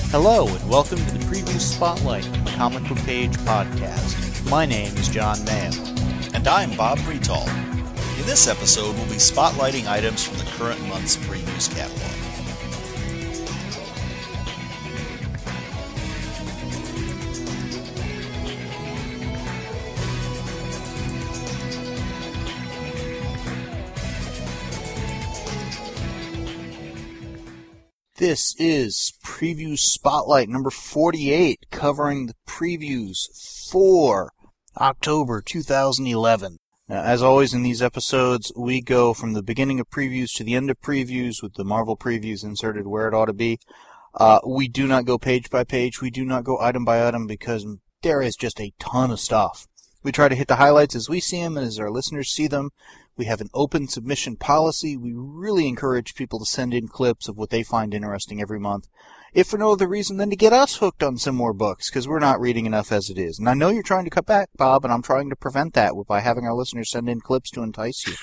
Hello, and welcome to the Preview Spotlight, the Comic Book Page podcast. My name is John Mayo. And I'm Bob Bretal. In this episode, we'll be spotlighting items from the current month's Previews catalog. This is Preview Spotlight number 48, covering the previews for October 2011. Now, as always in these episodes, we go from the beginning of previews to the end of previews with the Marvel previews inserted where it ought to be. We do not go page by page. We do not go item by item because there is just a ton of stuff. We try to hit the highlights as we see them and as our listeners see them. We have an open submission policy. We really encourage people to send in clips of what they find interesting every month, if for no other reason than to get us hooked on some more books, because we're not reading enough as it is. And I know you're trying to cut back, Bob, and I'm trying to prevent that by having our listeners send in clips to entice you.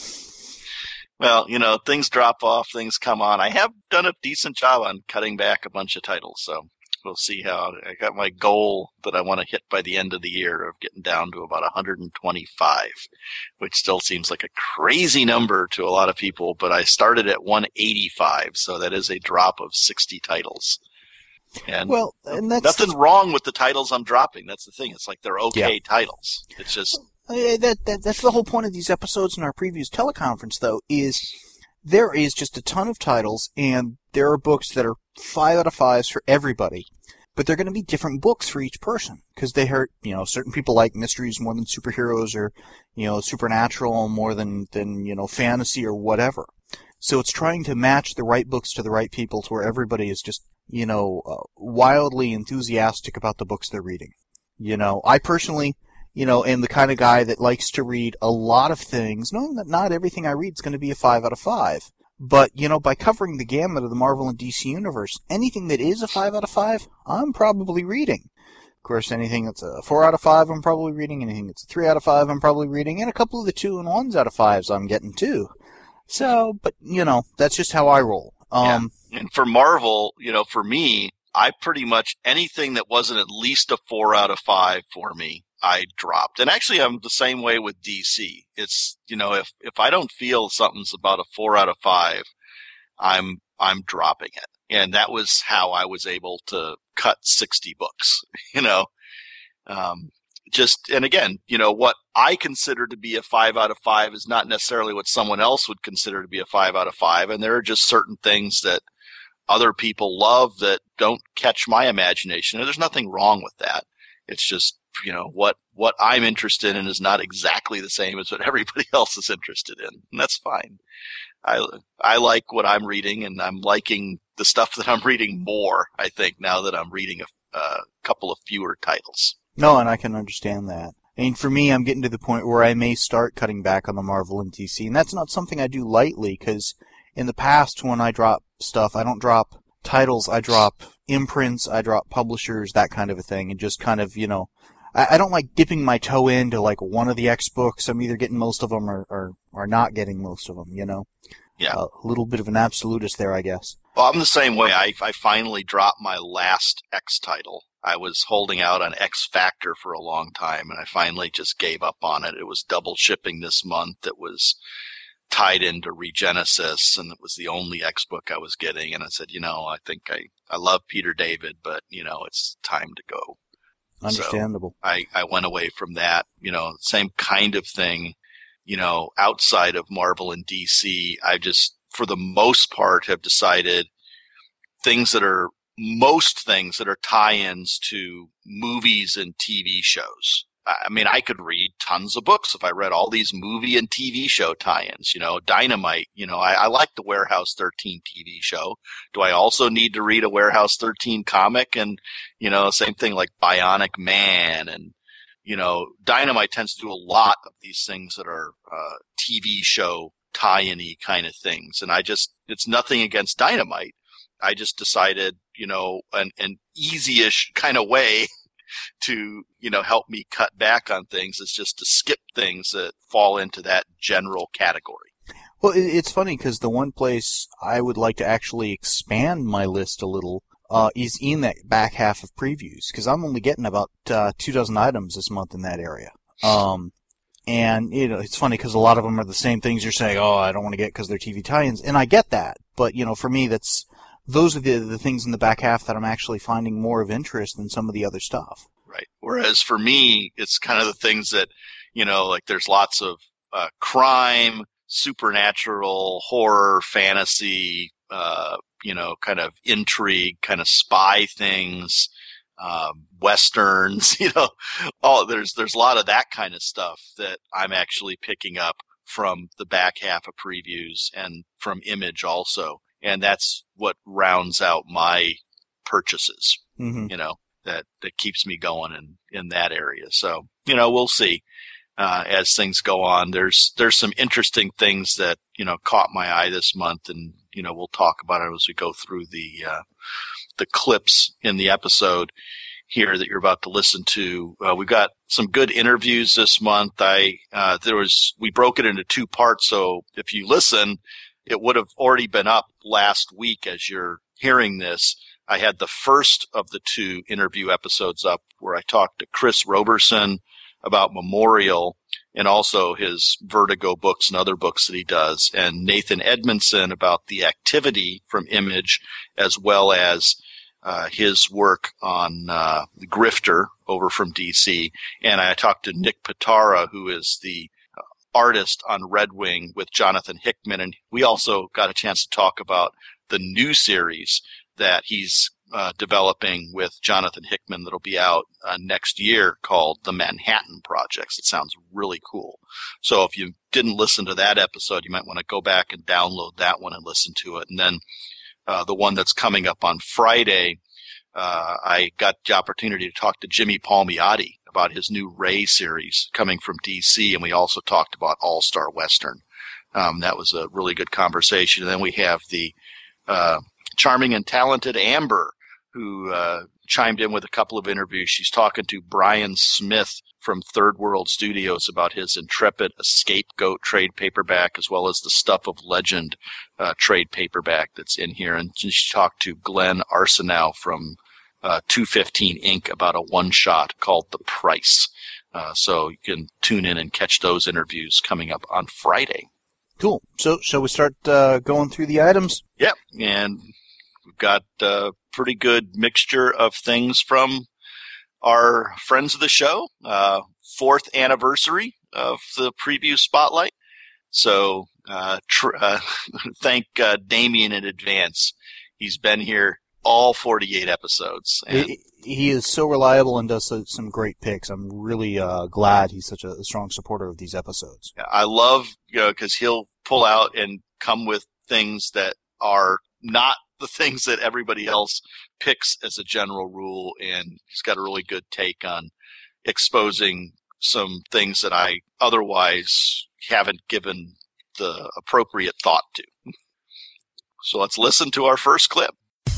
Well, things drop off, things come on. I have done a decent job on cutting back a bunch of titles, so we'll see how. I got my goal that I want to hit by the end of the year of getting down to about 125, which still seems like a crazy number to a lot of people, but I started at 185, so that is a drop of 60 titles. And that's nothing wrong with the titles I'm dropping. That's the thing. It's like they're okay titles. It's just... That's the whole point of these episodes in our previews teleconference, though, is there is just a ton of titles, and there are books that are 5 out of 5s for everybody, but they're going to be different books for each person, because they hurt, certain people like mysteries more than superheroes, or, supernatural more than fantasy or whatever. So it's trying to match the right books to the right people to where everybody is just, wildly enthusiastic about the books they're reading. I personally... am the kind of guy that likes to read a lot of things, knowing that not everything I read is going to be a 5 out of 5. But, by covering the gamut of the Marvel and DC universe, anything that is a 5 out of 5, I'm probably reading. Of course, anything that's a 4 out of 5, I'm probably reading. Anything that's a 3 out of 5, I'm probably reading. And a couple of the 2 and 1s out of 5s I'm getting too. So, but, that's just how I roll. And for Marvel, for me, I pretty much, anything that wasn't at least a 4 out of 5 for me, I dropped. And actually, I'm the same way with DC. It's, if I don't feel something's about a 4 out of 5, I'm dropping it. And that was how I was able to cut 60 books, and again, what I consider to be a 5 out of 5 is not necessarily what someone else would consider to be a 5 out of 5. And there are just certain things that other people love that don't catch my imagination. And there's nothing wrong with that. It's just, what I'm interested in is not exactly the same as what everybody else is interested in. And that's fine. I like what I'm reading, and I'm liking the stuff that I'm reading more, I think, now that I'm reading a couple of fewer titles. No, and I can understand that. I mean, for me, I'm getting to the point where I may start cutting back on the Marvel and DC, and that's not something I do lightly, because in the past, when I drop stuff, I don't drop titles, I drop imprints, I drop publishers, that kind of a thing, and just kind of, I don't like dipping my toe into, one of the X books. I'm either getting most of them or not getting most of them, Yeah. A little bit of an absolutist there, I guess. Well, I'm the same way. I finally dropped my last X title. I was holding out on X Factor for a long time, and I finally just gave up on it. It was double shipping this month. It was tied into Regenesis, and it was the only X book I was getting. And I said, I think I love Peter David, but, it's time to go. Understandable. So I went away from that, same kind of thing, outside of Marvel and DC. I just, for the most part, have decided most things that are tie-ins to movies and TV shows. I mean, I could read tons of books if I read all these movie and TV show tie-ins. Dynamite, I like the Warehouse 13 TV show. Do I also need to read a Warehouse 13 comic? And, same thing like Bionic Man. And, Dynamite tends to do a lot of these things that are TV show tie-in-y kind of things. And it's nothing against Dynamite. I just decided, an easy-ish kind of way to, help me cut back on things is just to skip things that fall into that general category. Well, it's funny because the one place I would like to actually expand my list a little is in that back half of previews, because I'm only getting about 24 items this month in that area. And, it's funny because a lot of them are the same things you're saying, oh, I don't want to get because they're TV tie-ins, and I get that. But, for me, those are the things in the back half that I'm actually finding more of interest than some of the other stuff. Right. Whereas for me, it's kind of the things that, like there's lots of crime, supernatural, horror, fantasy, kind of intrigue, kind of spy things, westerns, there's a lot of that kind of stuff that I'm actually picking up from the back half of previews and from Image also. And that's what rounds out my purchases, that keeps me going in that area. So, we'll see. As things go on, there's some interesting things that, caught my eye this month, and, we'll talk about it as we go through the clips in the episode here that you're about to listen to. We've got some good interviews this month. We broke it into 2 parts. So if you listen, it would have already been up last week as you're hearing this. I had the first of the 2 interview episodes up where I talked to Chris Roberson about Memorial and also his Vertigo books and other books that he does, and Nathan Edmondson about The Activity from Image, as well as his work on The Grifter over from DC. And I talked to Nick Pitara, who is the artist on Red Wing with Jonathan Hickman, and we also got a chance to talk about the new series that he's developing with Jonathan Hickman that'll be out next year called The Manhattan Projects. It sounds really cool. So if you didn't listen to that episode, you might want to go back and download that one and listen to it. And then the one that's coming up on Friday, I got the opportunity to talk to Jimmy Palmiotti about his new Ray series coming from DC, and we also talked about All-Star Western. That was a really good conversation. And then we have the charming and talented Amber, who chimed in with a couple of interviews. She's talking to Brian Smith from Third World Studios about his Intrepid, A Scapegoat trade paperback, as well as the Stuff of Legend trade paperback that's in here. And she talked to Glenn Arsenault from 215 Inc. about a one-shot called The Price. So you can tune in and catch those interviews coming up on Friday. Cool. So shall we start going through the items? Yep. And we've got a pretty good mixture of things from our friends of the show. 4th anniversary of the preview spotlight. So thank Damien in advance. He's been here all 48 episodes. And he is so reliable and does some great picks. I'm really glad he's such a strong supporter of these episodes. I love, because he'll pull out and come with things that are not the things that everybody else picks as a general rule, and he's got a really good take on exposing some things that I otherwise haven't given the appropriate thought to. So let's listen to our first clip.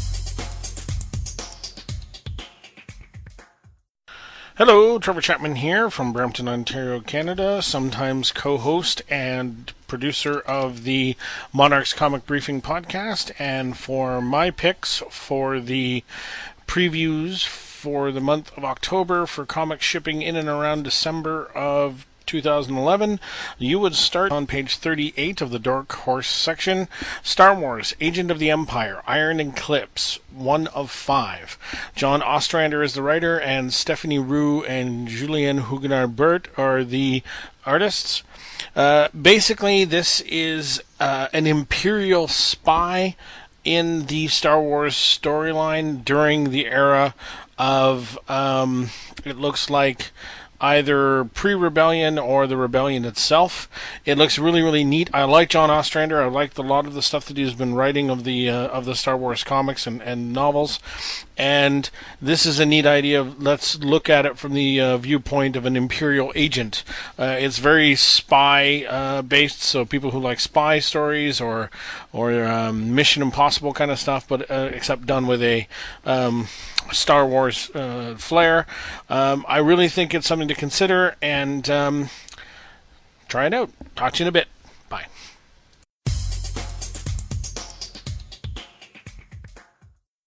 Hello, Trevor Chapman here from Brampton, Ontario, Canada, sometimes co-host and producer of the Monarchs Comic Briefing podcast. And for my picks for the previews for the month of October for comic shipping in and around December of 2011, you would start on page 38 of the Dark Horse section. Star Wars, Agent of the Empire, Iron Eclipse, 1 of 5. John Ostrander is the writer, and Stephanie Roux and Julien Huguenard-Burt are the artists. Basically, this is an Imperial spy in the Star Wars storyline during the era of, it looks like, either pre-Rebellion or the Rebellion itself. It looks really, really neat. I like John Ostrander. I like a lot of the stuff that he's been writing of the Star Wars comics and novels. And this is a neat idea. Let's look at it from the viewpoint of an Imperial agent. It's very spy based, so people who like spy stories or Mission Impossible kind of stuff, but except done with a Star Wars flair. I really think it's something to consider, and try it out. Talk to you in a bit. Bye.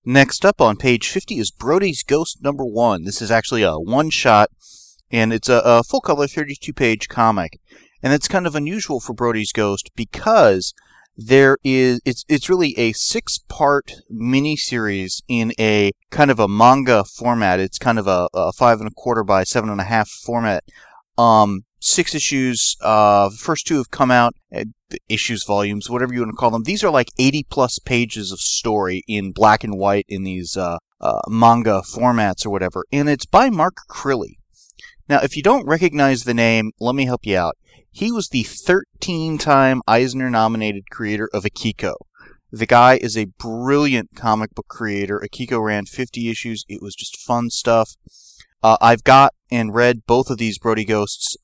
Next up on page 50 is Brody's Ghost #1. This is actually a one-shot, and it's a full-color 32-page comic. And it's kind of unusual for Brody's Ghost because it's really a 6-part miniseries in a kind of a manga format. It's kind of a 5 1/4 by 7 1/2 format. 6 issues. The first 2 have come out. Issues, volumes, whatever you want to call them. These are like 80-plus pages of story in black and white in these manga formats or whatever. And it's by Mark Crilley. Now, if you don't recognize the name, let me help you out. He was the 13-time Eisner-nominated creator of Akiko. The guy is a brilliant comic book creator. Akiko ran 50 issues. It was just fun stuff. I've got and read both of these Brody Ghosts,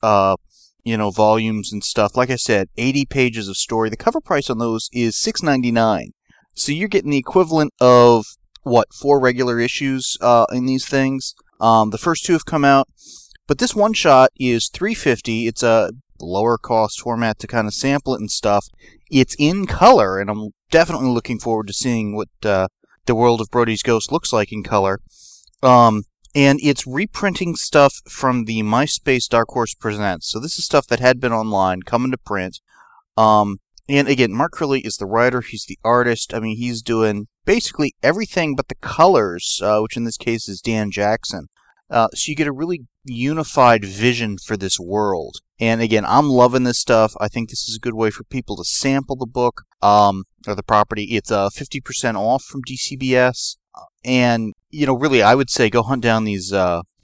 volumes and stuff. Like I said, 80 pages of story. The cover price on those is $6.99. So you're getting the equivalent of, 4 regular issues in these things. The first 2 have come out. But this one shot is $3.50. It's a lower cost format to kind of sample it and stuff. It's in color, and I'm definitely looking forward to seeing what the world of Brody's Ghost looks like in color. And it's reprinting stuff from the MySpace Dark Horse Presents. So this is stuff that had been online, coming to print. And again, Mark Crilley is the writer, he's the artist. I mean, he's doing basically everything but the colors, which in this case is Dan Jackson. So you get a really unified vision for this world. And again, I'm loving this stuff. I think this is a good way for people to sample the book or the property. It's 50% off from DCBS. And, really, I would say go hunt down these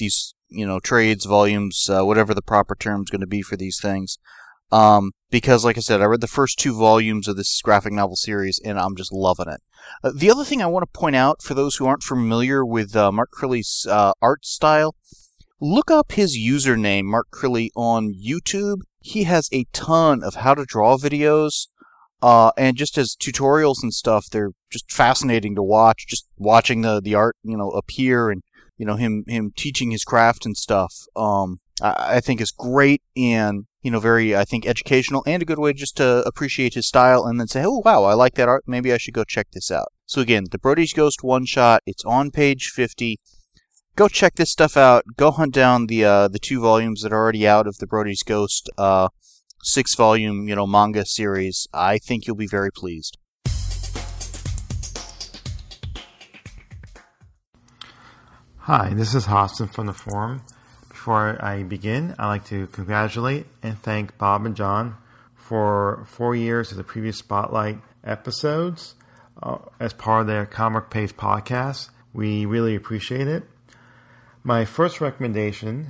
trades, volumes, whatever the proper term is going to be for these things. Because, like I said, I read the first 2 volumes of this graphic novel series, and I'm just loving it. The other thing I want to point out, for those who aren't familiar with Mark Crilley's art style, look up his username, Mark Crilley, on YouTube. He has a ton of how to draw videos, and just as tutorials and stuff, they're just fascinating to watch. Just watching the art, appear, and him teaching his craft and stuff. I think is great and very, I think, educational and a good way just to appreciate his style and then say, oh wow, I like that art. Maybe I should go check this out. So again, the Brody's Ghost one shot. It's on page 50. Go check this stuff out. Go hunt down the 2 volumes that are already out of the Brody's Ghost 6-volume manga series. I think you'll be very pleased. Hi, this is Hobson from the forum. Before I begin, I'd like to congratulate and thank Bob and John for 4 years of the previous Spotlight episodes as part of their Comic Pace podcast. We really appreciate it. My first recommendation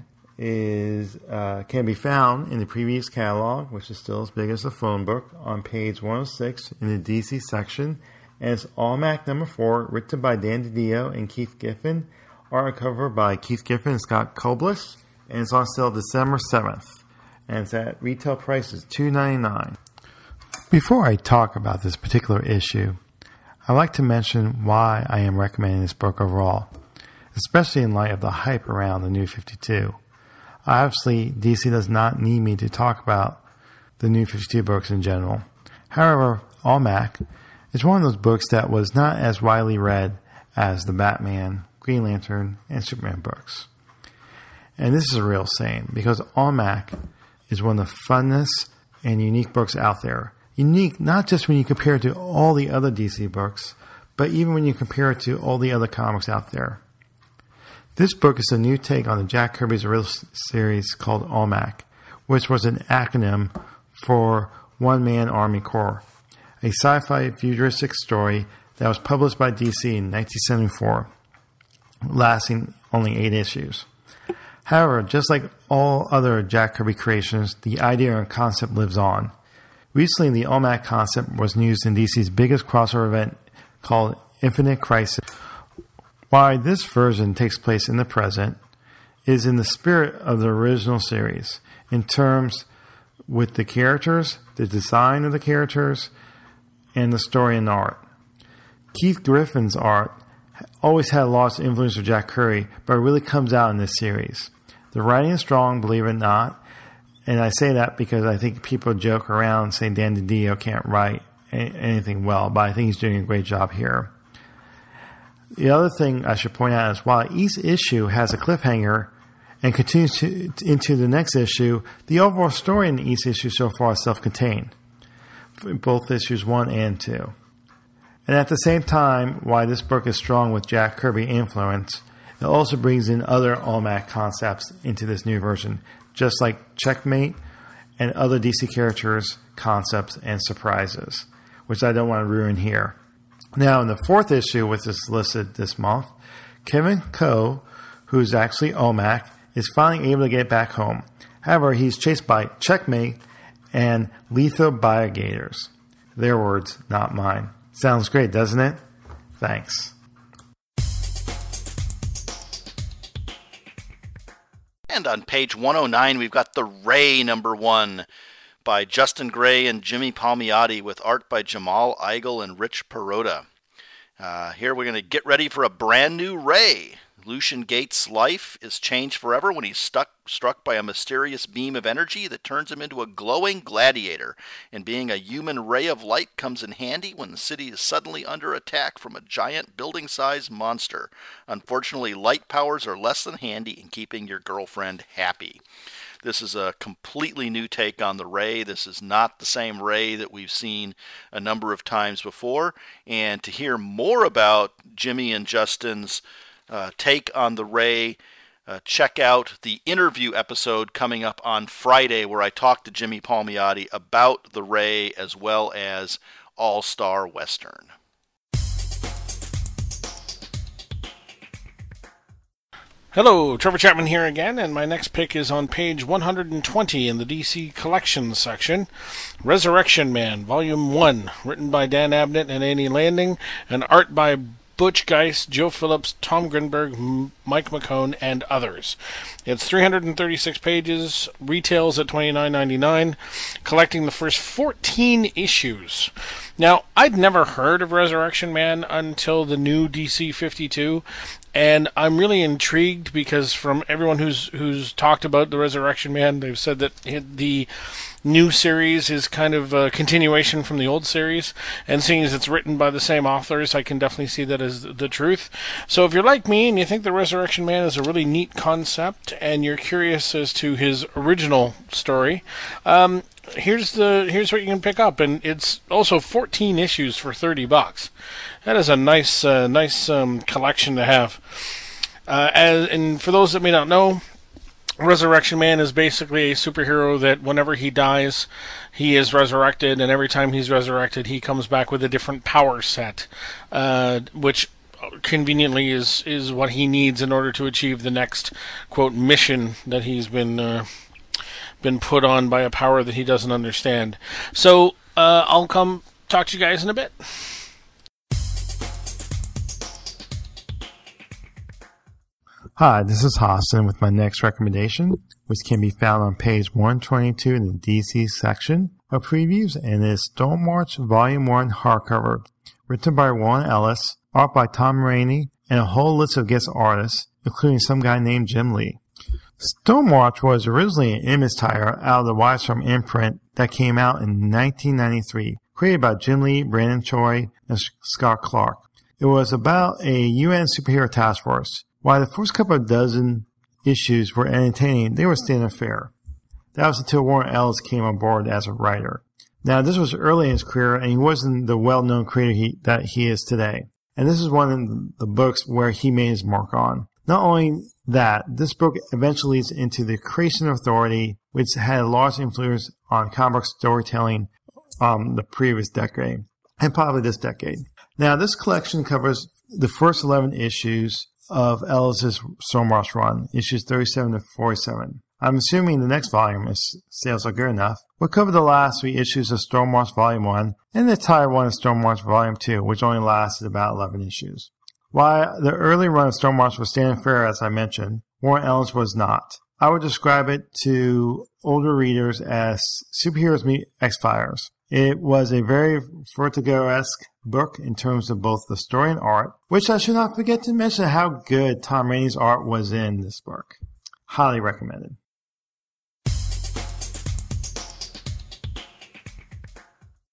can be found in the previous catalog, which is still as big as the phone book, on page 106 in the DC section, and it's Almanac #4, written by Dan DiDio and Keith Giffen, art cover by Keith Giffen and Scott Koblis, and it's on sale December 7th, and it's at retail prices $2.99. Before I talk about this particular issue, I'd like to mention why I am recommending this book overall, especially in light of the hype around the New 52. Obviously, DC does not need me to talk about the New 52 books in general. However, Almanac is one of those books that was not as widely read as the Batman, Green Lantern, and Superman books. And this is a real shame, because Almanac is one of the funnest and unique books out there. Unique not just when you compare it to all the other DC books, but even when you compare it to all the other comics out there. This book is a new take on the Jack Kirby's original series called Almanac, which was an acronym for One Man Army Corps, a sci-fi futuristic story that was published by DC in 1974, lasting only 8 issues. However, just like all other Jack Kirby creations, the idea and concept lives on. Recently, the Almanac concept was used in DC's biggest crossover event called Infinite Crisis. Why this version takes place in the present is in the spirit of the original series, in terms with the characters, the design of the characters, and the story and art. Keith Griffin's art always had a lot of influence of Jack Kirby, but it really comes out in this series. The writing is strong, believe it or not, and I say that because I think people joke around and say Dan DiDio can't write anything well, but I think he's doing a great job here. The other thing I should point out is while each issue has a cliffhanger and continues into the next issue, the overall story in each issue so far is self-contained, both issues 1 and 2. And at the same time, while this book is strong with Jack Kirby influence, it also brings in other Almanac concepts into this new version, just like Checkmate and other DC characters, concepts, and surprises, which I don't want to ruin here. Now, in the 4th issue, which is listed this month, Kevin Coe, who's actually Almanac, is finally able to get back home. However, he's chased by Checkmate and Lethal Biogators. Their words, not mine. Sounds great, doesn't it? Thanks. And on page 109, we've got The Ray #1 by Justin Gray and Jimmy Palmiotti with art by Jamal Eigel and Rich Perrotta. Here we're going to get ready for a brand new Ray. Lucian Gates' life is changed forever when he's struck by a mysterious beam of energy that turns him into a glowing gladiator. And being a human ray of light comes in handy when the city is suddenly under attack from a giant building-sized monster. Unfortunately, light powers are less than handy in keeping your girlfriend happy. This is a completely new take on the Ray. This is not the same Ray that we've seen a number of times before. And to hear more about Jimmy and Justin's take on the Ray, check out the interview episode coming up on Friday where I talked to Jimmy Palmiotti about the Ray as well as All-Star Western. Hello, Trevor Chapman here again, and my next pick is on page 120 in the DC Collections section. Resurrection Man, Volume 1, written by Dan Abnett and Annie Landing, and art by Butch Geist, Joe Phillips, Tom Grinberg, Mike McCone, and others. It's 336 pages, retails at $29.99, collecting the first 14 issues. Now, I'd never heard of Resurrection Man until the new DC 52, and I'm really intrigued because from everyone who's talked about the Resurrection Man, they've said that the new series is kind of a continuation from the old series, and seeing as it's written by the same authors, I can definitely see that as the truth. So if you're like me and you think the Resurrection Man is a really neat concept, and you're curious as to his original story, here's what you can pick up, and it's also 14 issues for $30. That is a nice collection to have. And for those that may not know, Resurrection Man is basically a superhero that whenever he dies, he is resurrected, and every time he's resurrected, he comes back with a different power set, which conveniently is what he needs in order to achieve the next, quote, mission that he's been put on by a power that he doesn't understand. So I'll come talk to you guys in a bit. Hi, this is Hassan with my next recommendation, which can be found on page 122 in the DC section of previews, and is Stonemarch Volume 1 hardcover, written by Warren Ellis, art by Tom Rainey, and a whole list of guest artists, including some guy named Jim Lee. Stonemarch was originally an image title out of the Wildstorm imprint that came out in 1993, created by Jim Lee, Brandon Choi, and Scott Clark. It was about a UN superhero task force. While the first couple of dozen issues were entertaining, they were standard fare. That was until Warren Ellis came on board as a writer. Now, this was early in his career, and he wasn't the well-known creator that he is today. And this is one of the books where he made his mark on. Not only that, this book eventually leads into the Creation Authority, which had a large influence on comic book storytelling the previous decade, and probably this decade. Now, this collection covers the first 11 issues of Ellis's Stonemarch run, issues 37 to 47. I'm assuming the next volume, if sales are good enough, will cover the last 3 issues of Stonemarch Volume 1 and the entire run of Stonemarch Volume 2, which only lasted about 11 issues. While the early run of Stonemarch was standard fare, as I mentioned, Warren Ellis was not. I would describe it to older readers as Superheroes Meet X-Files. It was a very Vertigo-esque book in terms of both the story and art, which I should not forget to mention how good Tom Rainey's art was in this book. Highly recommended.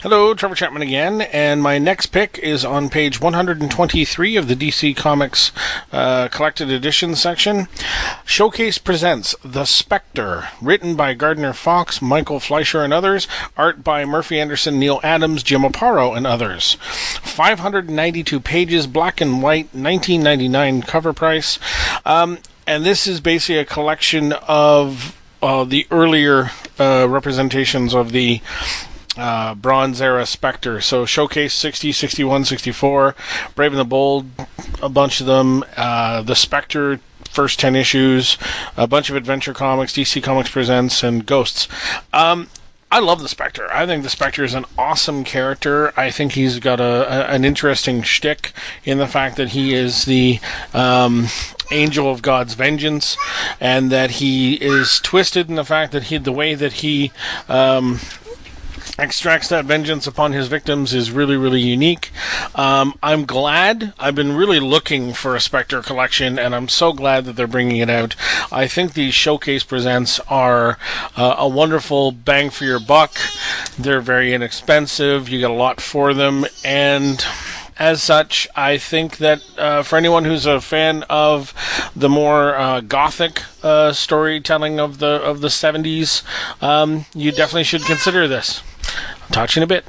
Hello, Trevor Chapman again, and my next pick is on page 123 of the DC Comics Collected Edition section. Showcase presents The Spectre, written by Gardner Fox, Michael Fleischer, and others, art by Murphy Anderson, Neil Adams, Jim Aparo, and others. 592 pages, black and white, $19.99 cover price, and this is basically a collection of the earlier representations of the Bronze Era Spectre. So Showcase 60, 61, 64, Brave and the Bold, a bunch of them, The Spectre, first 10 issues, a bunch of Adventure Comics, DC Comics Presents, and Ghosts. I love the Spectre. I think the Spectre is an awesome character. I think he's got an interesting shtick in the fact that he is the angel of God's vengeance, and that he is twisted in the fact that the way that he extracts that vengeance upon his victims is really, really unique. I'm glad. I've been really looking for a Spectre collection, and I'm so glad that they're bringing it out. I think these Showcase Presents are a wonderful bang for your buck. They're very inexpensive. You get a lot for them, and as such, I think that for anyone who's a fan of the more gothic storytelling of the 70s, you definitely should consider this. I'll talk to you in a bit.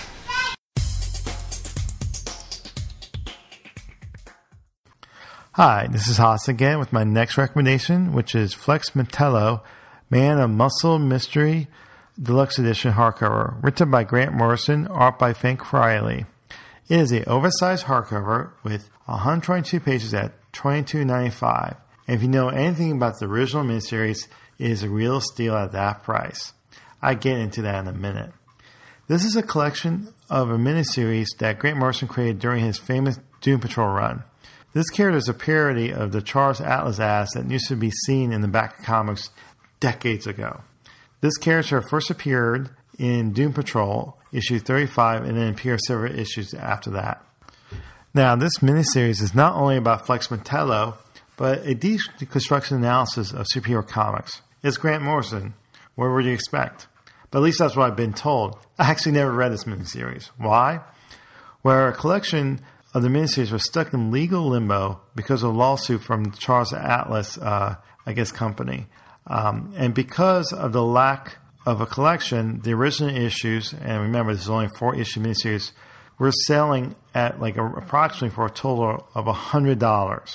Hi, this is Haas again with my next recommendation, which is Flex Mentallo, Man of Muscle Mystery Deluxe Edition hardcover, written by Grant Morrison, art by Frank Riley. It is an oversized hardcover with 122 pages at $22.95. And if you know anything about the original miniseries, it is a real steal at that price. I'll get into that in a minute. This is a collection of a miniseries that Grant Morrison created during his famous Doom Patrol run. This character is a parody of the Charles Atlas ads that used to be seen in the back of comics decades ago. This character first appeared in Doom Patrol issue 35 and then appeared several issues after that. Now, this miniseries is not only about Flex Mentallo, but a deconstruction analysis of superhero comics. It's Grant Morrison. What would you expect? But at least that's what I've been told. I actually never read this miniseries. Why? Where a collection of the miniseries was stuck in legal limbo because of a lawsuit from Charles Atlas, company. And because of the lack of a collection, the original issues, and remember this is only a 4-issue miniseries, were selling at approximately for a total of $100.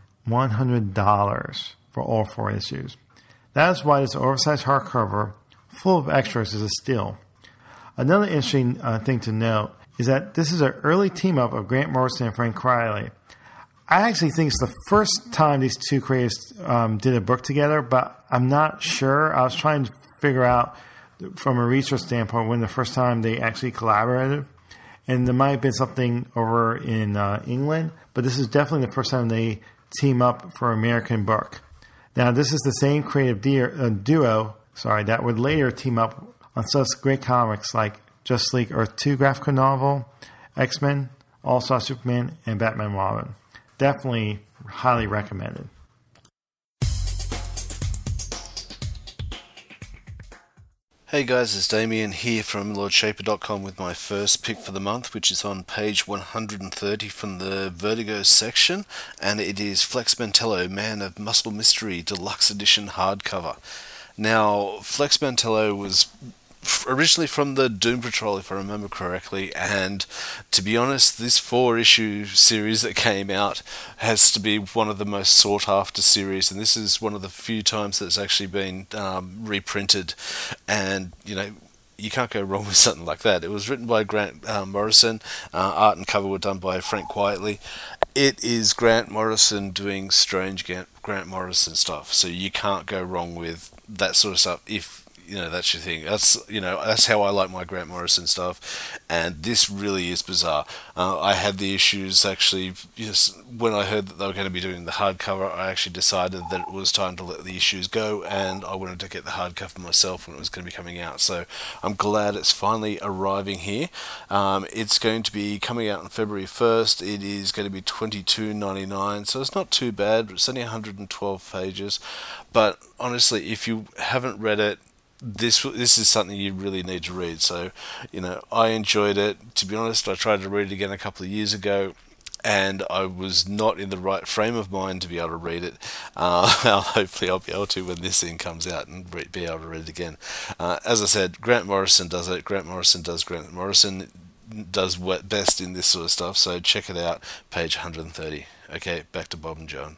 $100 for all 4 issues. That is why this oversized hardcover full of extras is a steal. Another interesting thing to note is that this is an early team-up of Grant Morrison and Frank Riley. I actually think it's the first time these two creators did a book together, but I'm not sure. I was trying to figure out from a research standpoint when the first time they actually collaborated. And there might have been something over in England, but this is definitely the first time they team up for an American book. Now, this is the same creative duo that would later team up on such great comics like Justice League Earth 2 graphic novel, X-Men, All-Star Superman, and Batman Robin. Definitely highly recommended. Hey guys, it's Damien here from LordShaper.com with my first pick for the month, which is on page 130 from the Vertigo section, and it is Flex Mentallo, Man of Muscle Mystery Deluxe Edition hardcover. Now, Flex Mentallo was originally from the Doom Patrol, if I remember correctly, and to be honest, this 4-issue series that came out has to be one of the most sought after series, and this is one of the few times that it's actually been reprinted, and you can't go wrong with something like that. It was written by Grant Morrison, art and cover were done by Frank Quitely. It is Grant Morrison doing strange Grant Morrison stuff, so you can't go wrong with that sort of stuff if that's your thing. That's how I like my Grant Morrison stuff, and this really is bizarre. I had the issues actually. When I heard that they were going to be doing the hardcover, I actually decided that it was time to let the issues go, and I wanted to get the hardcover myself when it was going to be coming out. So I'm glad it's finally arriving here. It's going to be coming out on February 1st. It is going to be $22.99, so it's not too bad. It's only 112 pages, but honestly, if you haven't read it, this is something you really need to read. So, I enjoyed it. To be honest, I tried to read it again a couple of years ago, and I was not in the right frame of mind to be able to read it. Hopefully I'll be able to when this thing comes out and be able to read it again. As I said, Grant Morrison does it. Grant Morrison does what best in this sort of stuff, so check it out, page 130. Okay, back to Bob and John.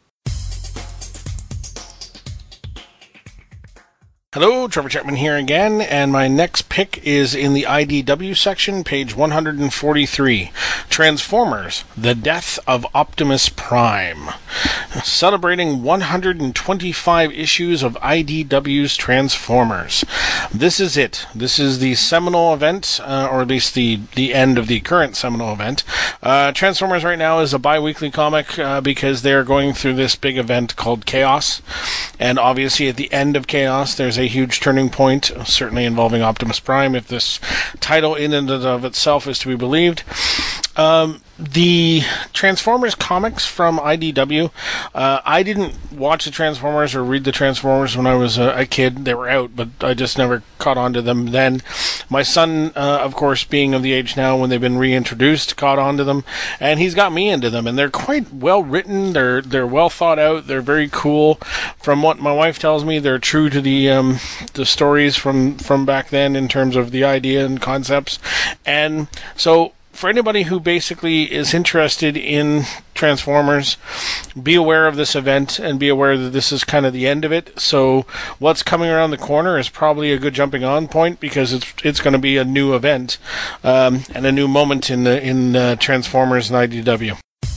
Hello, Trevor Chapman here again, and my next pick is in the IDW section, page 143. Transformers, The Death of Optimus Prime. Celebrating 125 issues of IDW's Transformers. This is it. This is the seminal event, or at least the end of the current seminal event. Transformers right now is a bi-weekly comic because they're going through this big event called Chaos, and obviously at the end of Chaos there's a huge turning point, certainly involving Optimus Prime, if this title in and of itself is to be believed. The Transformers comics from IDW, I didn't watch the Transformers or read the Transformers when I was a kid. They were out, but I just never caught on to them then. My son, of course, being of the age now when they've been reintroduced, caught on to them, and he's got me into them, and they're quite well written. They're well thought out. They're very cool. From what my wife tells me, they're true to the stories from back then in terms of the idea and concepts. And so for anybody who basically is interested in Transformers, be aware of this event and be aware that this is kind of the end of it. So what's coming around the corner is probably a good jumping on point, because it's going to be a new event and a new moment in Transformers and IDW.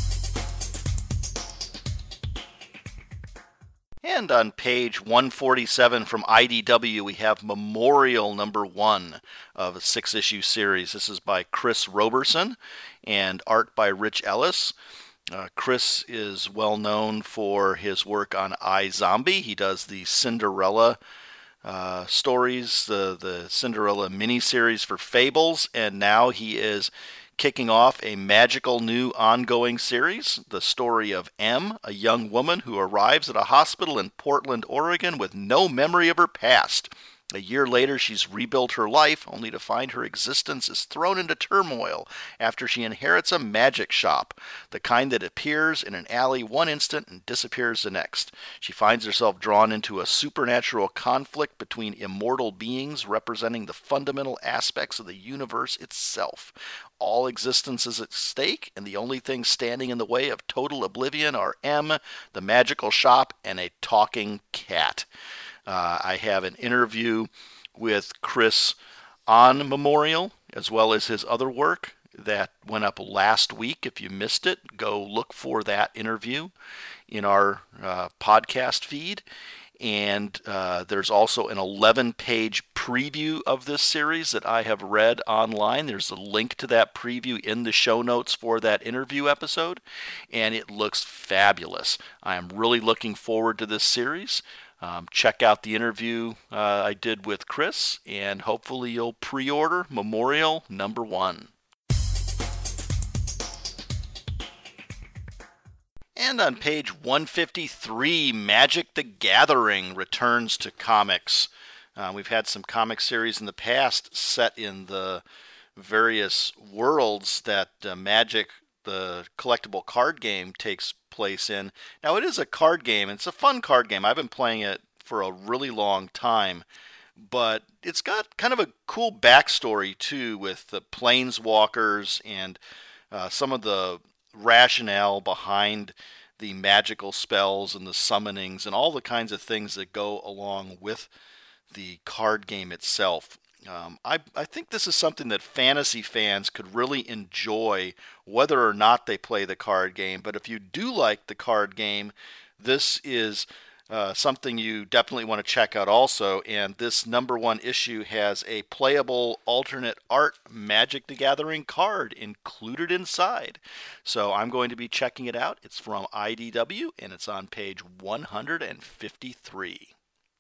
And on page 147 from IDW, we have Memorial #1 of a 6-issue series. This is by Chris Roberson and art by Rich Ellis. Chris is well known for his work on iZombie. He does the Cinderella stories, the Cinderella miniseries for Fables, and now he is kicking off a magical new ongoing series, the story of M, a young woman who arrives at a hospital in Portland, Oregon with no memory of her past. A year later, she's rebuilt her life, only to find her existence is thrown into turmoil after she inherits a magic shop, the kind that appears in an alley one instant and disappears the next. She finds herself drawn into a supernatural conflict between immortal beings representing the fundamental aspects of the universe itself. All existence is at stake, and the only things standing in the way of total oblivion are M, the magical shop, and a talking cat. I have an interview with Chris on Memorial, as well as his other work that went up last week. If you missed it, go look for that interview in our podcast feed. And there's also an 11-page preview of this series that I have read online. There's a link to that preview in the show notes for that interview episode, and it looks fabulous. I am really looking forward to this series. Check out the interview I did with Chris, and hopefully you'll pre-order Memorial #1. And on page 153, Magic the Gathering returns to comics. We've had some comic series in the past set in the various worlds that Magic, the collectible card game, takes place in. Now, it is a card game. It's a fun card game. I've been playing it for a really long time, but it's got kind of a cool backstory, too, with the planeswalkers and some of the rationale behind the magical spells and the summonings and all the kinds of things that go along with the card game itself. I think this is something that fantasy fans could really enjoy, whether or not they play the card game. But if you do like the card game, this is something you definitely want to check out also. And this #1 issue has a playable alternate art Magic the Gathering card included inside. So I'm going to be checking it out. It's from IDW, and it's on page 153.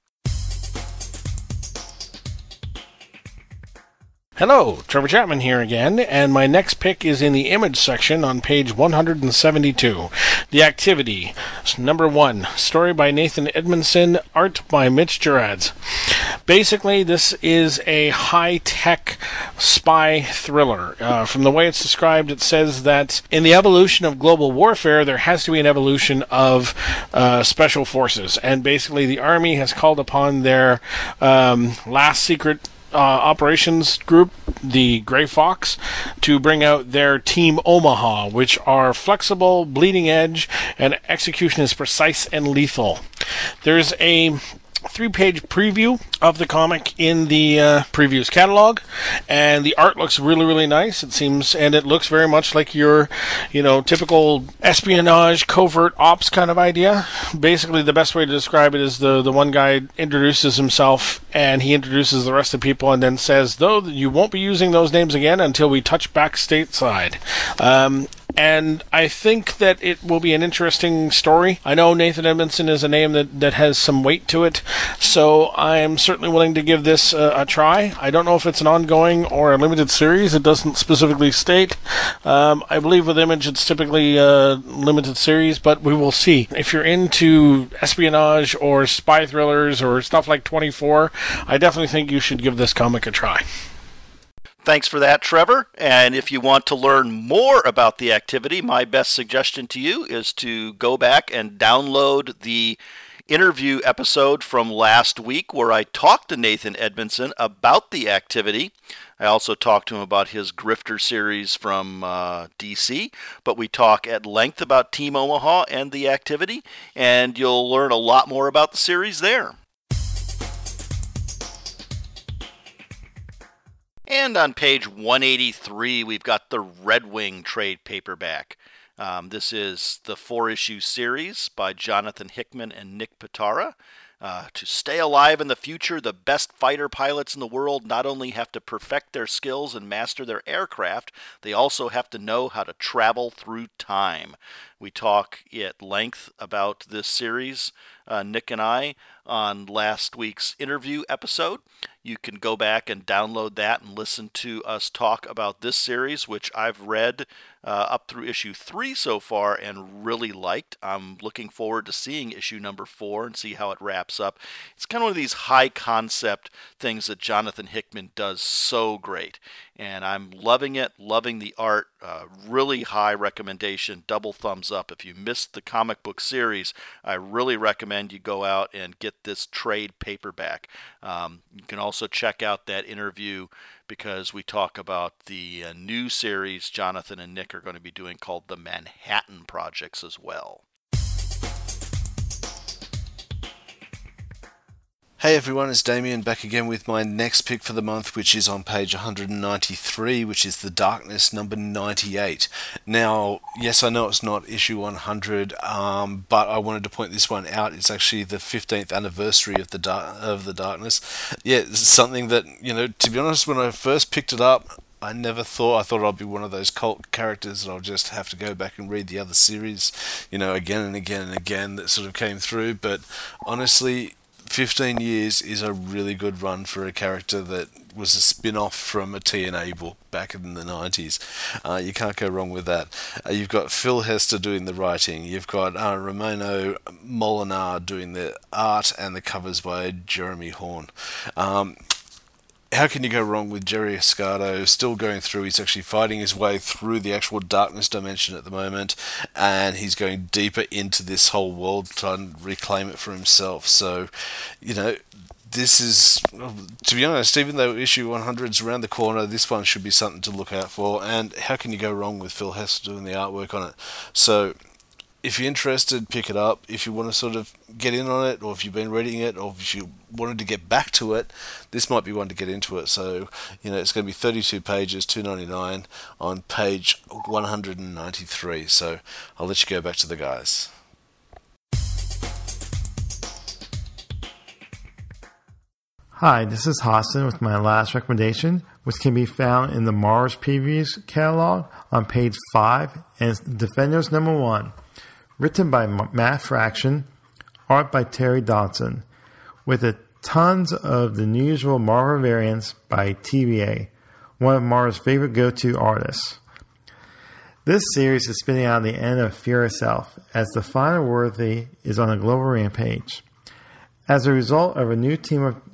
Hello, Trevor Chapman here again, and my next pick is in the Image section on page 172. The Activity, #1, story by Nathan Edmondson, art by Mitch Gerads. Basically, this is a high-tech spy thriller. From the way it's described, it says that in the evolution of global warfare, there has to be an evolution of special forces. And basically, the Army has called upon their last secret operations group, the Grey Fox, to bring out their Team Omaha, which are flexible, bleeding edge, and execution is precise and lethal. There's a 3-page preview of the comic in the previews catalog, and the art looks really, really nice. It seems, and it looks very much like your, typical espionage, covert ops kind of idea. Basically, the best way to describe it is the one guy introduces himself, and he introduces the rest of the people, and then says, though you won't be using those names again until we touch back stateside. And I think that it will be an interesting story. I know Nathan Edmondson is a name that has some weight to it, so I'm certainly willing to give this a try. I don't know if it's an ongoing or a limited series. It doesn't specifically state. I believe with Image it's typically a limited series, but we will see. If you're into espionage or spy thrillers or stuff like 24, I definitely think you should give this comic a try. Thanks for that, Trevor. And if you want to learn more about the activity, my best suggestion to you is to go back and download the interview episode from last week where I talked to Nathan Edmondson about the activity. I also talked to him about his Grifter series from DC, but we talk at length about Team Omaha and the activity, and you'll learn a lot more about the series there. And on page 183, we've got the Red Wing trade paperback. This is the 4-issue series by Jonathan Hickman and Nick Pitara. To stay alive in the future, the best fighter pilots in the world not only have to perfect their skills and master their aircraft, they also have to know how to travel through time. We talk at length about this series, Nick and I, on last week's interview episode. You can go back and download that and listen to us talk about this series, which I've read up through issue 3 so far and really liked. I'm looking forward to seeing issue number 4 and see how it wraps up. It's kind of one of these high concept things that Jonathan Hickman does so great. And I'm loving it, loving the art, really high recommendation, double thumbs up. If you missed the comic book series, I really recommend you go out and get this trade paperback. You can also check out that interview because we talk about the new series Jonathan and Nick are going to be doing called the Manhattan Projects as well. Hey everyone, it's Damien back again with my next pick for the month, which is on page 193, which is The Darkness number 98. Now, yes, I know it's not issue 100, but I wanted to point this one out. It's actually the 15th anniversary of the Darkness. Yeah, it's something that, to be honest, when I first picked it up, I thought I'd be one of those cult characters that I'll just have to go back and read the other series, again and again and again that sort of came through. But honestly, 15 years is a really good run for a character that was a spin-off from a TNA book back in the 90s. You can't go wrong with that. You've got Phil Hester doing the writing. You've got Romano Molinar doing the art and the covers by Jeremy Horn. How can you go wrong with Jerry Escardo still going through? He's actually fighting his way through the actual darkness dimension at the moment, and he's going deeper into this whole world to try and reclaim it for himself. So, this is, to be honest, even though issue 100 is around the corner, this one should be something to look out for. And how can you go wrong with Phil Hester doing the artwork on it? So, if you're interested, pick it up. If you want to sort of get in on it, or if you've been reading it, or if you wanted to get back to it, this might be one to get into it. So, it's going to be 32 pages, $2.99 on page 193. So, I'll let you go back to the guys. Hi, this is Hassan with my last recommendation, which can be found in the Mars Previews catalog on page 5, and it's Defenders number 1. Written by Matt Fraction, art by Terry Dodson, with tons of the usual Marvel variants by TVA, one of Marvel's favorite go-to artists. This series is spinning out the end of Fear itself, as the final Worthy is on a global rampage. As a result of a new team of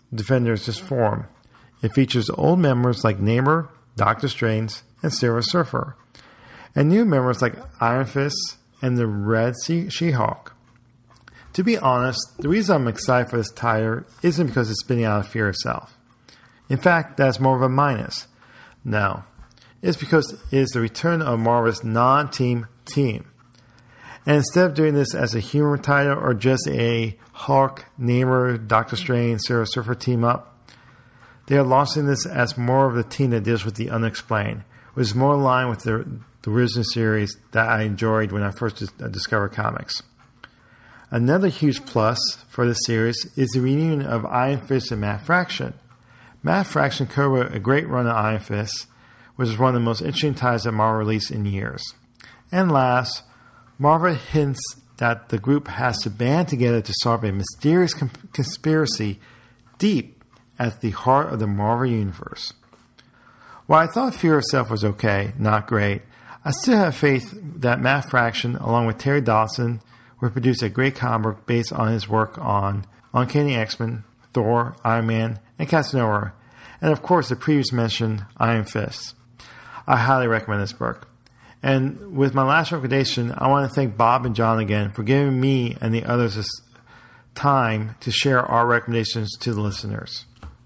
Defenders just formed. It features old members like Namor, Doctor Strange, and Silver Surfer, and new members like Iron Fist and the Red She-Hulk. To be honest, the reason I'm excited for this title isn't because it's spinning out of Fear itself. In fact, that's more of a minus. No, it's because it is the return of Marvel's non-team team. And instead of doing this as a humor title or just a Hulk, Namor, Doctor Strange, Silver Surfer team up, they are launching this as more of the team that deals with the unexplained, which is more in line with the original series that I enjoyed when I first discovered comics. Another huge plus for this series is the reunion of Iron Fist and Matt Fraction. Matt Fraction co-wrote a great run of Iron Fist, which is one of the most interesting titles that Marvel released in years. And last, Marvel hints that the group has to band together to solve a mysterious conspiracy deep at the heart of the Marvel Universe. While I thought Fear itself was okay, not great, I still have faith that Matt Fraction, along with Terry Dodson, will produce a great comic book based on his work on Uncanny X-Men, Thor, Iron Man, and Casanova, and of course the previously mentioned Iron Fist. I highly recommend this book. And with my last recommendation, I want to thank Bob and John again for giving me and the others this time to share our recommendations to the listeners.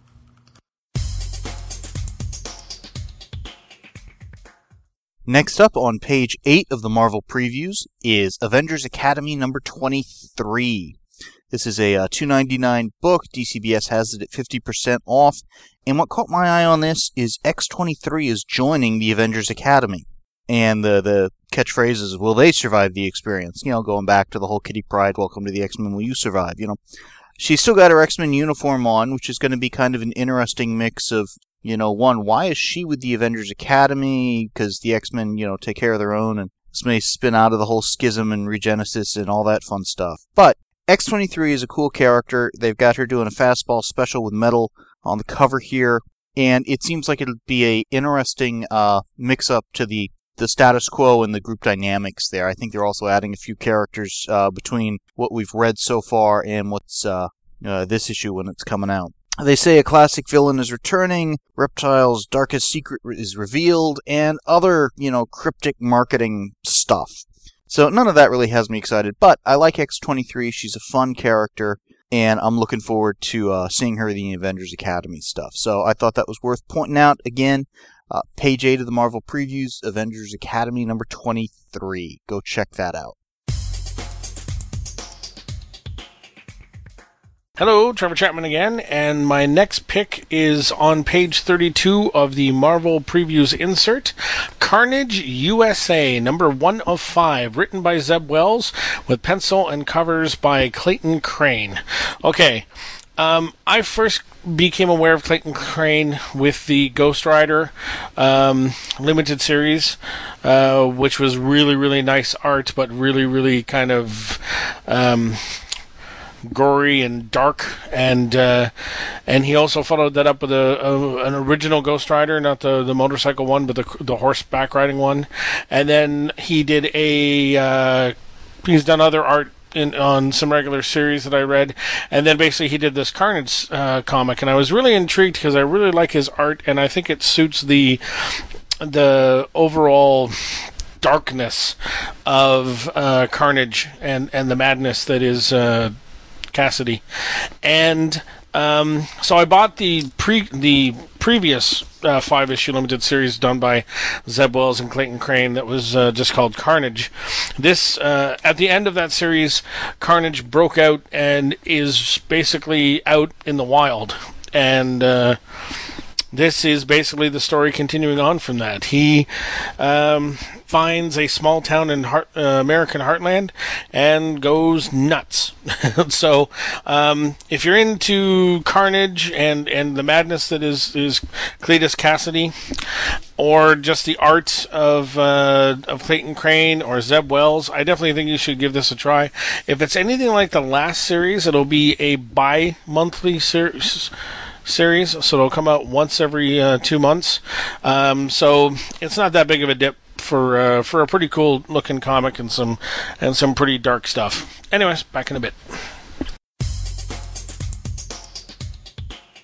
Next up on page 8 of the Marvel Previews is Avengers Academy number 23. This is a $2.99 book. DCBS has it at 50% off. And what caught my eye on this is X-23 is joining the Avengers Academy. And the catchphrase is, will they survive the experience? You know, going back to the whole Kitty Pryde, welcome to the X-Men, will you survive? You know, she's still got her X-Men uniform on, which is going to be kind of an interesting mix of, you know, one, why is she with the Avengers Academy? Because the X-Men, you know, take care of their own, and this may spin out of the whole schism and regenesis and all that fun stuff. But X-23 is a cool character. They've got her doing a fastball special with Metal on the cover here, and it seems like it'll be a interesting mix-up to the status quo and the group dynamics there. I think they're also adding a few characters between what we've read so far and what's this issue when it's coming out. They say a classic villain is returning, Reptile's darkest secret is revealed, and other, you know, cryptic marketing stuff. So none of that really has me excited, but I like X-23. She's a fun character, and I'm looking forward to seeing her in the Avengers Academy stuff. So I thought that was worth pointing out. Again, page 8 of the Marvel Previews, Avengers Academy number 23. Go check that out. Hello, Trevor Chapman again, and my next pick is on page 32 of the Marvel Previews insert, Carnage USA, number 1 of 5, written by Zeb Wells, with pencil and covers by Clayton Crane. Okay, I first became aware of Clayton Crane with the Ghost Rider limited series, which was really, really nice art, but really, really kind of gory and dark, and he also followed that up with an original Ghost Rider, not the motorcycle one, but the horseback riding one. And then he did he's done other art on some regular series that I read, and then basically he did this Carnage comic, and I was really intrigued because I really like his art, and I think it suits the overall darkness of Carnage and the madness that is Cassidy. And so I bought the previous 5-issue limited series done by Zeb Wells and Clayton Crane that was just called Carnage. This at the end of that series, Carnage broke out and is basically out in the wild, and this is basically the story continuing on from that. He finds a small town in American heartland and goes nuts. So if you're into Carnage and the madness that is Cletus Cassidy, or just the art of Clayton Crane or Zeb Wells, I definitely think you should give this a try. If it's anything like the last series, it'll be a bi-monthly series, so it'll come out once every 2 months. So it's not that big of a dip for a pretty cool looking comic and some pretty dark stuff. Anyways, back in a bit.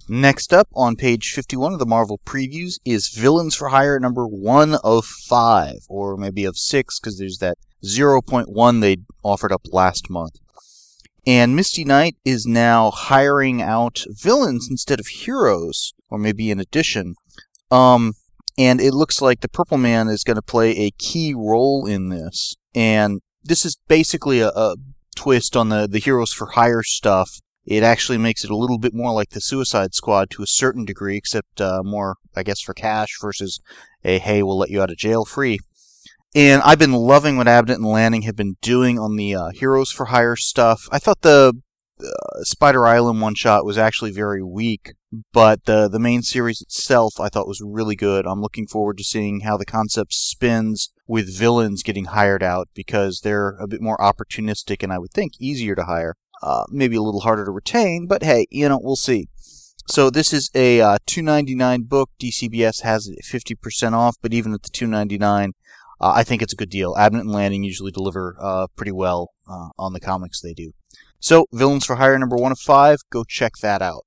Next up, on page 51 of the Marvel Previews, is Villains for Hire number 1 of 5, or maybe of 6, because there's that 0.1 they offered up last month. And Misty Knight is now hiring out villains instead of heroes, or maybe in addition. And it looks like the Purple Man is going to play a key role in this. And this is basically a twist on the Heroes for Hire stuff. It actually makes it a little bit more like the Suicide Squad to a certain degree, except more, I guess, for cash versus a, hey, we'll let you out of jail free. And I've been loving what Abnett and Lanning have been doing on the Heroes for Hire stuff. I thought the Spider Island one-shot was actually very weak, but the main series itself I thought was really good. I'm looking forward to seeing how the concept spins with villains getting hired out, because they're a bit more opportunistic and I would think easier to hire. Maybe a little harder to retain, but hey, we'll see. So this is a $2.99 book. DCBS has it at 50% off, but even at the $2.99, I think it's a good deal. Abnett and Lanning usually deliver pretty well on the comics they do. So, Villains for Hire number 1 of 5, go check that out.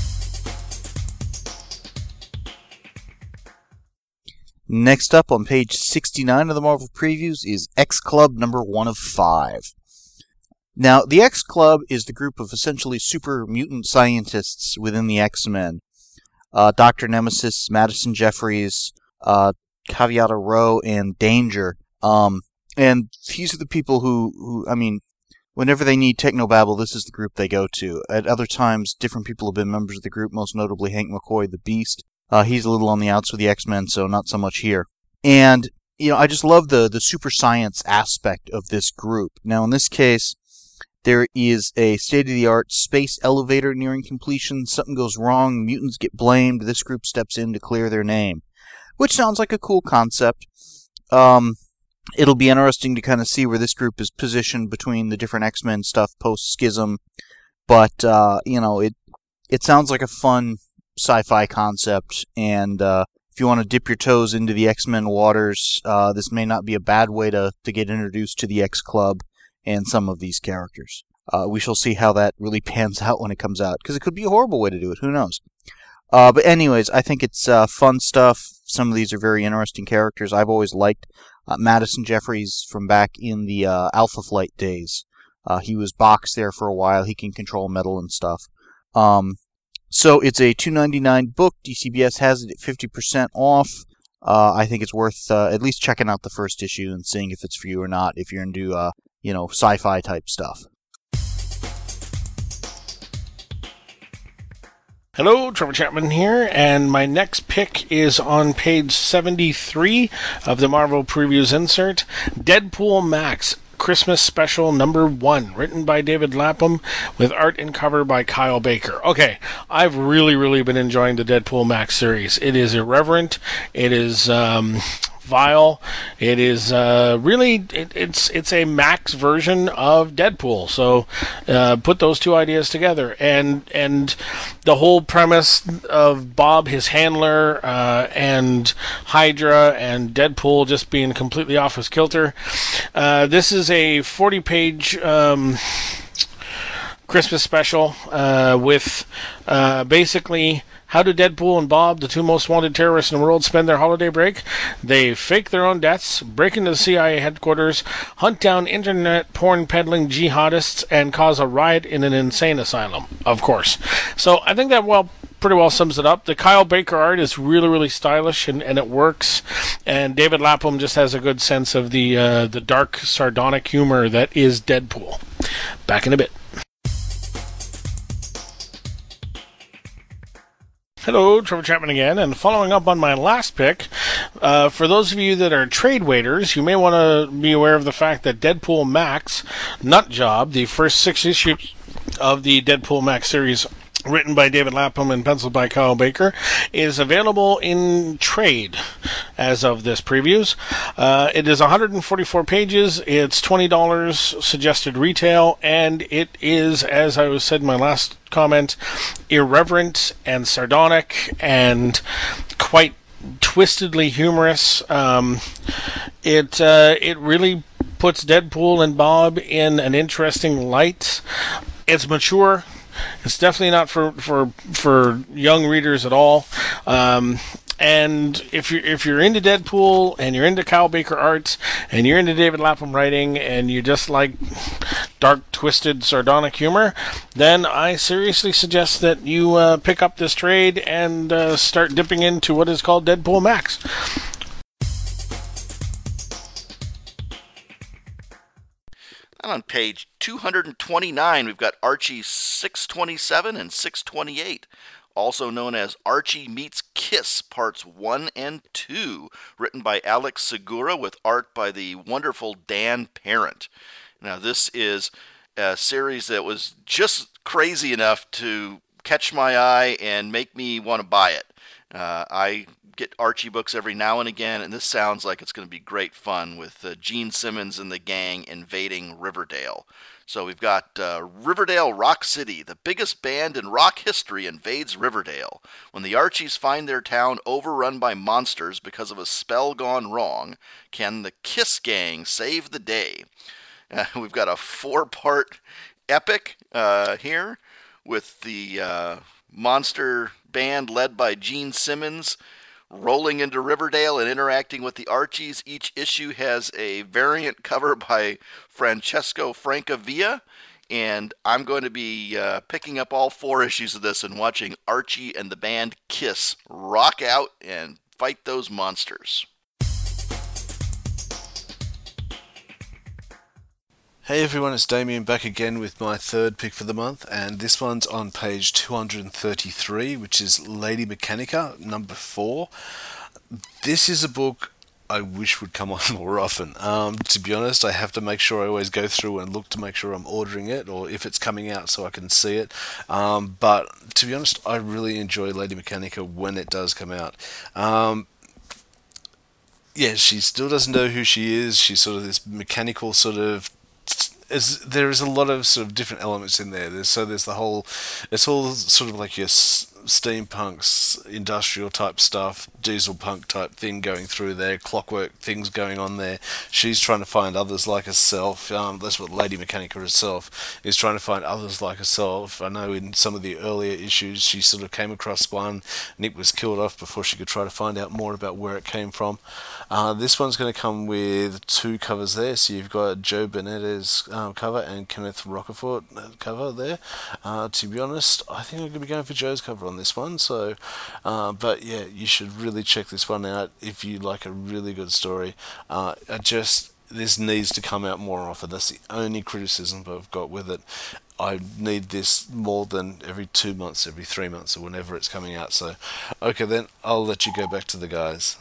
Next up on page 69 of the Marvel Previews is X-Club number 1 of 5. Now, the X-Club is the group of essentially super mutant scientists within the X-Men. Dr. Nemesis, Madison Jeffries, Caveata Row, and Danger. And these are the people who, I mean, whenever they need technobabble, this is the group they go to. At other times, different people have been members of the group, most notably Hank McCoy, the Beast. He's a little on the outs with the X-Men, so not so much here. And, I just love the super science aspect of this group. Now, in this case, there is a state-of-the-art space elevator nearing completion. Something goes wrong, mutants get blamed, this group steps in to clear their name. Which sounds like a cool concept. It'll be interesting to kind of see where this group is positioned between the different X-Men stuff post-Schism. But, it sounds like a fun sci-fi concept. And if you want to dip your toes into the X-Men waters, this may not be a bad way to get introduced to the X-Club and some of these characters. We shall see how that really pans out when it comes out, because it could be a horrible way to do it. Who knows? But anyways, I think it's fun stuff. Some of these are very interesting characters. I've always liked Madison Jeffries from back in the Alpha Flight days. He was Box there for a while. He can control metal and stuff. So it's a $2.99 book. DCBS has it at 50% off. I think it's worth at least checking out the first issue and seeing if it's for you or not, if you're into sci-fi type stuff. Hello, Trevor Chapman here, and my next pick is on page 73 of the Marvel Previews insert, Deadpool Max, Christmas Special number 1, written by David Lapham, with art and cover by Kyle Baker. Okay, I've really been enjoying the Deadpool Max series. It is irreverent, it is vile. It is it's a Max version of Deadpool. So put those two ideas together, and the whole premise of Bob, his handler, and Hydra and Deadpool just being completely off his kilter. This is a 40-page Christmas special with basically how do Deadpool and Bob, the two most wanted terrorists in the world, spend their holiday break? They fake their own deaths, break into the CIA headquarters, hunt down internet porn-peddling jihadists, and cause a riot in an insane asylum, of course. So I think that pretty well sums it up. The Kyle Baker art is really stylish, and it works. And David Lapham just has a good sense of the dark, sardonic humor that is Deadpool. Back in a bit. Hello, Trevor Chapman again, and following up on my last pick, for those of you that are trade waiters, you may want to be aware of the fact that Deadpool Max, Nut Job, the first 6 issues of the Deadpool Max series, written by David Lapham and penciled by Kyle Baker, is available in trade as of this previews. It is 144 pages, it's $20 suggested retail, and it is, as I said in my last comment, irreverent and sardonic and quite twistedly humorous. It really puts Deadpool and Bob in an interesting light. It's mature. It's definitely not for young readers at all. And if you're into Deadpool and you're into Kyle Baker arts and you're into David Lapham writing and you just like dark, twisted, sardonic humor, then I seriously suggest that you pick up this trade and start dipping into what is called Deadpool Max. And on page 229, we've got Archie 627 and 628. Also known as Archie Meets Kiss, Parts 1 and 2, written by Alex Segura with art by the wonderful Dan Parent. Now, this is a series that was just crazy enough to catch my eye and make me want to buy it. I get Archie books every now and again, and this sounds like it's going to be great fun with Gene Simmons and the gang invading Riverdale. So we've got Riverdale Rock City. The biggest band in rock history invades Riverdale. When the Archies find their town overrun by monsters because of a spell gone wrong, can the Kiss Gang save the day? We've got a 4-part epic here with the monster band led by Gene Simmons rolling into Riverdale and interacting with the Archies. Each issue has a variant cover by Francesco Francavilla, and I'm going to be picking up all 4 issues of this and watching Archie and the band Kiss rock out and fight those monsters. Hey everyone, it's Damien back again with my third pick for the month, and this one's on page 233, which is Lady Mechanica, number 4. This is a book I wish would come on more often. To be honest, I have to make sure I always go through and look to make sure I'm ordering it, or if it's coming out so I can see it. But to be honest, I really enjoy Lady Mechanica when it does come out. Yeah, she still doesn't know who she is. She's sort of this mechanical sort of... there is a lot of sort of different elements in there. There's the whole... It's all sort of like your steampunks, industrial type stuff, diesel punk type thing going through there, clockwork things going on there. She's trying to find others like herself. That's what Lady Mechanica herself is, trying to find others like herself. I know in some of the earlier issues she sort of came across one. Nick was killed off before she could try to find out more about where it came from. This one's going to come with 2 covers there. So you've got Joe Benitez cover and Kenneth Rocafort cover there. To be honest, I think I'm going to be going for Joe's cover on this one. So, but yeah, you should really check this one out if you like a really good story. This needs to come out more often. That's the only criticism I've got with it. I need this more than every 2 months, every 3 months, or whenever it's coming out. So, okay then, I'll let you go back to the guys.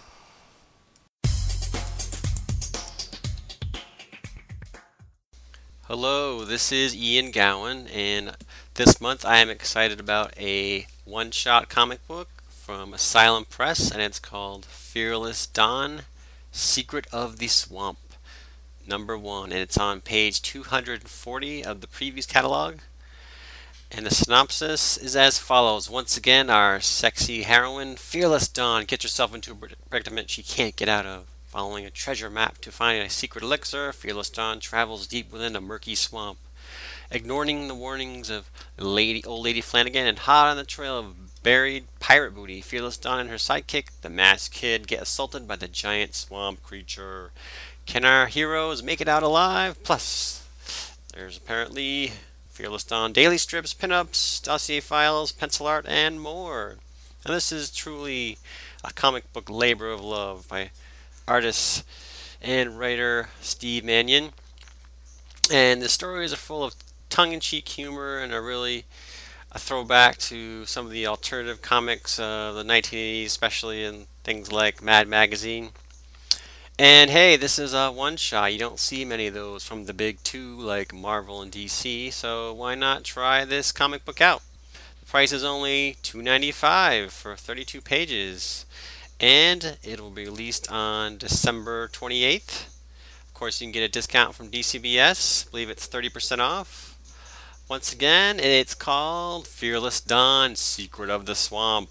Hello, this is Ian Gowan, and this month I am excited about a one-shot comic book from Asylum Press, and it's called Fearless Dawn, Secret of the Swamp, number 1, and it's on page 240 of the previous catalog. And the synopsis is as follows. Once again, our sexy heroine, Fearless Dawn, gets herself into a predicament she can't get out of. Following a treasure map to find a secret elixir, Fearless Dawn travels deep within a murky swamp. Ignoring the warnings of Old Lady Flanagan and hot on the trail of buried pirate booty, Fearless Dawn and her sidekick, the Masked Kid, get assaulted by the giant swamp creature. Can our heroes make it out alive? Plus, there's apparently Fearless Dawn daily strips, pinups, dossier files, pencil art, and more. And this is truly a comic book labor of love by artist and writer Steve Mannion. And the stories are full of tongue-in-cheek humor and are really a throwback to some of the alternative comics of the 1980s, especially in things like Mad Magazine. And hey, this is a one-shot. You don't see many of those from the big 2 like Marvel and DC, so why not try this comic book out? The price is only $2.95 for 32 pages. And it will be released on December 28th. Of course, you can get a discount from DCBS. I believe it's 30% off. Once again, it's called Fearless Dawn, Secret of the Swamp.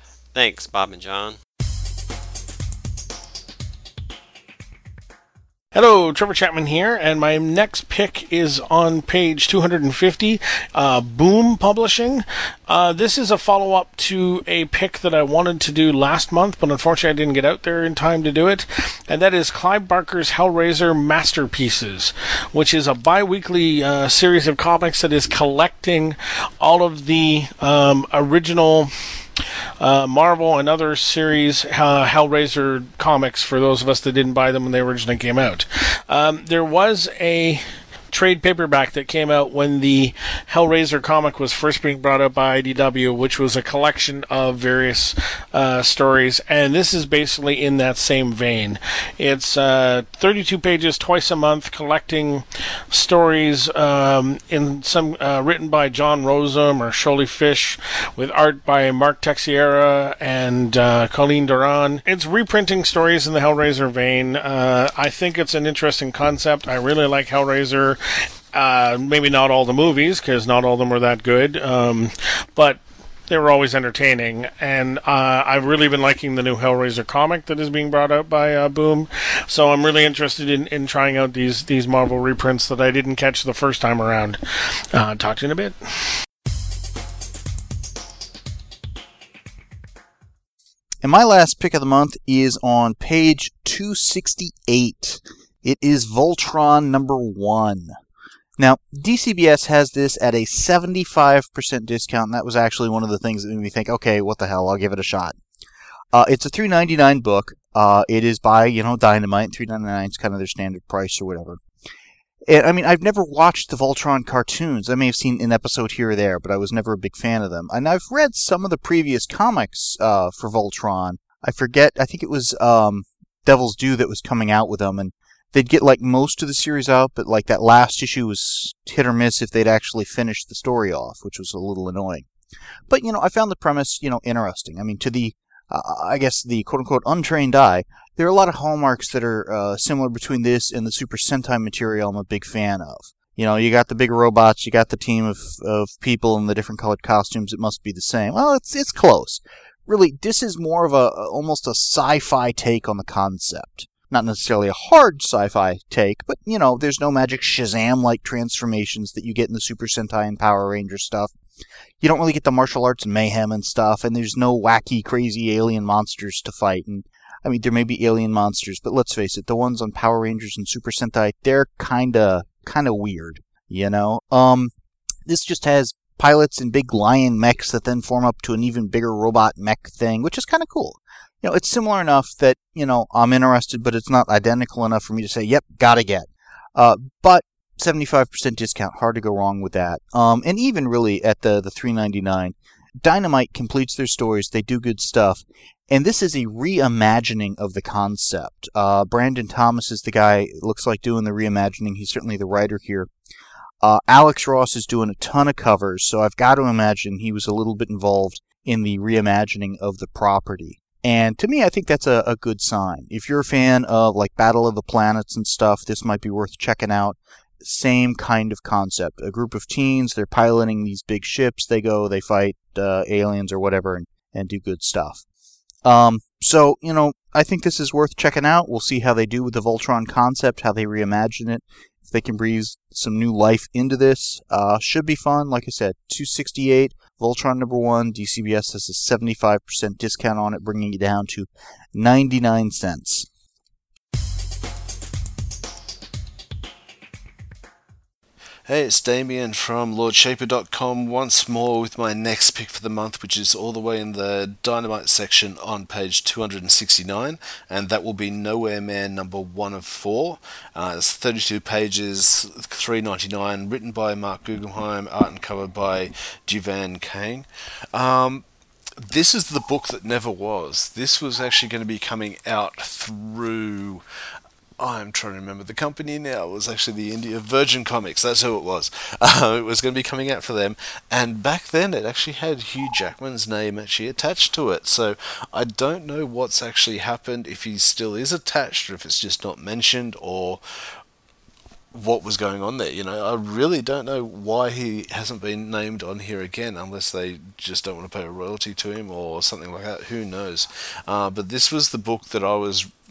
Thanks, Bob and John. Hello, Trevor Chapman here, and my next pick is on page 250, Boom Publishing. This is a follow-up to a pick that I wanted to do last month, but unfortunately I didn't get out there in time to do it, and that is Clive Barker's Hellraiser Masterpieces, which is a bi-weekly series of comics that is collecting all of the original Marvel and other series Hellraiser comics for those of us that didn't buy them when they originally came out. There was a trade paperback that came out when the Hellraiser comic was first being brought out by IDW, which was a collection of various stories, and this is basically in that same vein. It's 32 pages twice a month, collecting stories in some written by John Rosen or Sholly Fish, with art by Mark Texiera and Colleen Doran. It's reprinting stories in the Hellraiser vein. I think it's an interesting concept. I really like Hellraiser. Maybe not all the movies, because not all of them were that good, but they were always entertaining, and I've really been liking the new Hellraiser comic that is being brought out by Boom, so I'm really interested in trying out these Marvel reprints that I didn't catch the first time around. Talk to you in a bit. And my last pick of the month is on page 268. It is Voltron number 1. Now, DCBS has this at a 75% discount, and that was actually one of the things that made me think, okay, what the hell, I'll give it a shot. It's a $3.99 book. It is by, Dynamite. $3.99 is kind of their standard price or whatever. And, I mean, I've never watched the Voltron cartoons. I may have seen an episode here or there, but I was never a big fan of them. And I've read some of the previous comics for Voltron. I think it was Devil's Due that was coming out with them, and they'd get most of the series out, but that last issue was hit or miss if they'd actually finished the story off, which was a little annoying. But, I found the premise, interesting. I mean, to the, I guess the quote-unquote untrained eye, there are a lot of hallmarks that are similar between this and the Super Sentai material I'm a big fan of. You got the big robots, you got the team of people in the different colored costumes, it must be the same. Well, it's close. Really, this is more of almost a sci-fi take on the concept. Not necessarily a hard sci-fi take, but, there's no magic Shazam-like transformations that you get in the Super Sentai and Power Ranger stuff. You don't really get the martial arts mayhem and stuff, and there's no wacky, crazy alien monsters to fight. And I mean, there may be alien monsters, but let's face it, the ones on Power Rangers and Super Sentai, they're kinda weird, This just has pilots and big lion mechs that then form up to an even bigger robot mech thing, which is kind of cool. It's similar enough that, I'm interested, but it's not identical enough for me to say, yep, gotta get. But 75% discount, hard to go wrong with that. And even really at the $3.99, Dynamite completes their stories, they do good stuff, and this is a reimagining of the concept. Brandon Thomas is the guy, it looks like, doing the reimagining. He's certainly the writer here. Alex Ross is doing a ton of covers, so I've got to imagine he was a little bit involved in the reimagining of the property. And to me, I think that's a good sign. If you're a fan of Battle of the Planets and stuff, this might be worth checking out. Same kind of concept. A group of teens, they're piloting these big ships, they fight aliens or whatever and do good stuff. So, I think this is worth checking out. We'll see how they do with the Voltron concept, how they reimagine it. If they can breathe some new life into this, should be fun. Like I said, $268, Voltron number 1, DCBS has a 75% discount on it, bringing it down to 99 cents. Hey, it's Damien from LordShaper.com once more with my next pick for the month, which is all the way in the Dynamite section on page 269, and that will be Nowhere Man number 1 of 4. It's 32 pages, $3.99, written by Mark Guggenheim, art and cover by Jivan Kang. This is the book that never was. This was actually going to be coming out through... I'm trying to remember the company now. It was actually the Virgin Comics. That's who it was. It was going to be coming out for them. And back then, it actually had Hugh Jackman's name actually attached to it. So I don't know what's actually happened, if he still is attached, or if it's just not mentioned, or what was going on there. I really don't know why he hasn't been named on here again, unless they just don't want to pay a royalty to him or something like that. Who knows? But this was the book that I was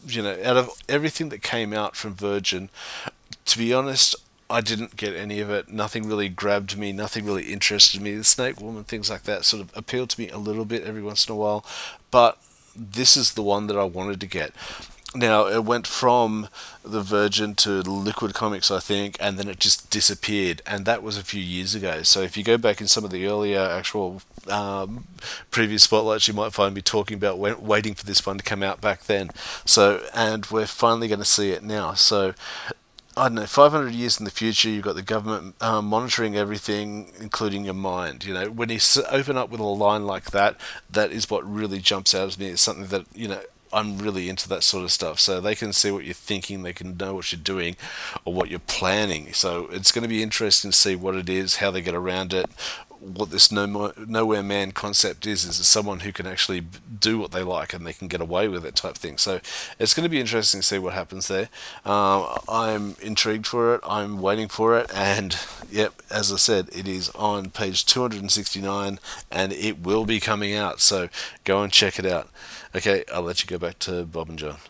out of everything that came out from Virgin, to be honest, I didn't get any of it. Nothing really grabbed me. Nothing really interested me. The Snake Woman, things like that, sort of appealed to me a little bit every once in a while. But this is the one that I wanted to get. Now, it went from the Virgin to Liquid Comics, I think, and then it just disappeared, and that was a few years ago. So if you go back in some of the earlier actual previous spotlights, you might find me talking about waiting for this one to come out back then. So, and we're finally going to see it now. So, I don't know, 500 years in the future, you've got the government monitoring everything, including your mind. When you open up with a line like that, that is what really jumps out at me. It's something that, I'm really into that sort of stuff. So they can see what you're thinking, they can know what you're doing or what you're planning. So it's going to be interesting to see what it is, how they get around it, what this nowhere man concept is it someone who can actually do what they like and they can get away with it type thing. So it's going to be interesting to see what happens there. I'm intrigued for it. I'm waiting for it. And yep, as I said, it is on page 269 and it will be coming out. So go and check it out. Okay, I'll let you go back to Bob and John.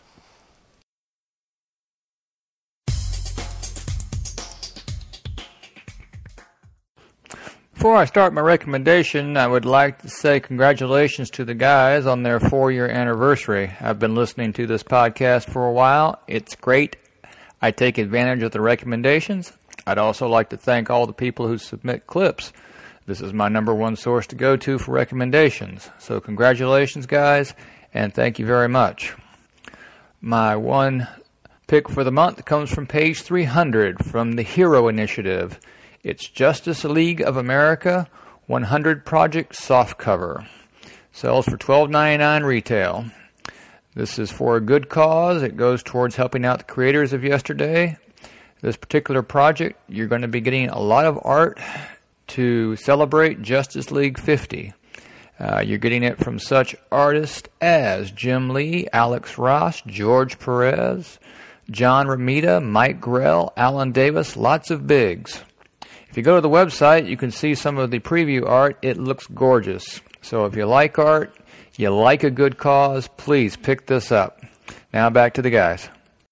Before I start my recommendation, I would like to say congratulations to the guys on their 4-year anniversary. I've been listening to this podcast for a while. It's great. I take advantage of the recommendations. I'd also like to thank all the people who submit clips. This is my number one source to go to for recommendations. So congratulations, guys, and thank you very much. My one pick for the month comes from page 300 from the Hero Initiative. It's Justice League of America 100 Project Softcover. Sells for $12.99 retail. This is for a good cause. It goes towards helping out the creators of yesterday. This particular project, you're going to be getting a lot of art to celebrate Justice League 50. You're getting it from such artists as Jim Lee, Alex Ross, George Perez, John Romita, Mike Grell, Alan Davis, lots of bigs. If you go to the website, you can see some of the preview art. It looks gorgeous. So if you like art, you like a good cause, please pick this up. Now back to the guys.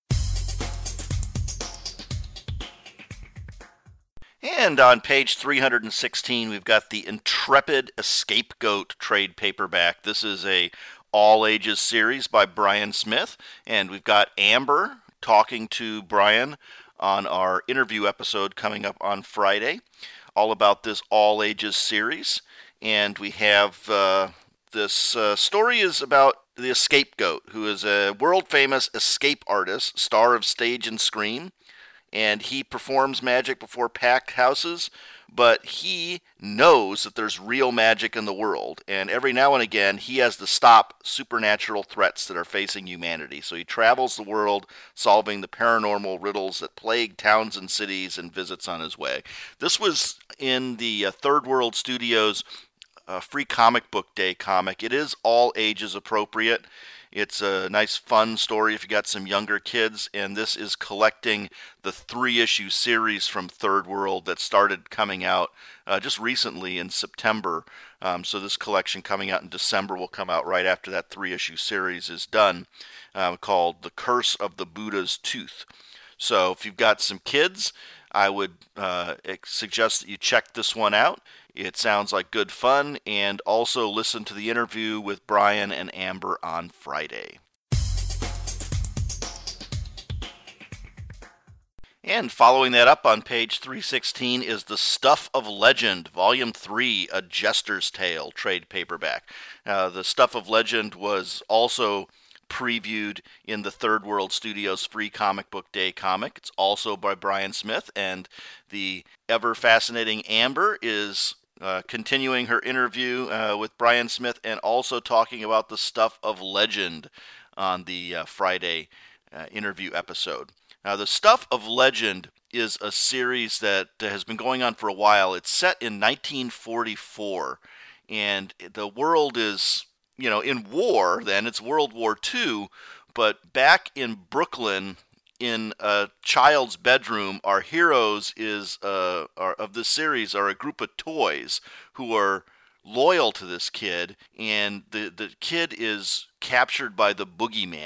And on page 316, we've got the Intrepid Escapegoat trade paperback. This is a all-ages series by Brian Smith, and we've got Amber talking to Brian on our interview episode coming up on Friday, all about this all-ages series. And we have this story is about the Escapegoat, who is a world-famous escape artist, star of stage and screen, and he performs magic before packed houses, but he knows that there's real magic in the world, and every now and again he has to stop supernatural threats that are facing humanity. So he travels the world solving the paranormal riddles that plague towns and cities and visits on his way. This was in the Third World Studios free comic book day comic. It is all ages appropriate. It's a nice, fun story if you got some younger kids, and this is collecting the 3-issue series from Third World that started coming out just recently in September. So this collection coming out in December will come out right after that 3-issue series is done, called The Curse of the Buddha's Tooth. So if you've got some kids, I would suggest that you check this one out. It sounds like good fun, and also listen to the interview with Brian and Amber on Friday. And following that up on page 316 is The Stuff of Legend, Volume 3, A Jester's Tale trade paperback. The Stuff of Legend was also previewed in the Third World Studios free comic book day comic. It's also by Brian Smith, and the ever-fascinating Amber is continuing her interview with Brian Smith and also talking about The Stuff of Legend on the Friday interview episode. Now, The Stuff of Legend is a series that has been going on for a while. It's set in 1944, and the world is, in war then. It's World War II, but back in Brooklyn, in a child's bedroom, our heroes of this series are a group of toys who are loyal to this kid, and the kid is captured by the boogeyman.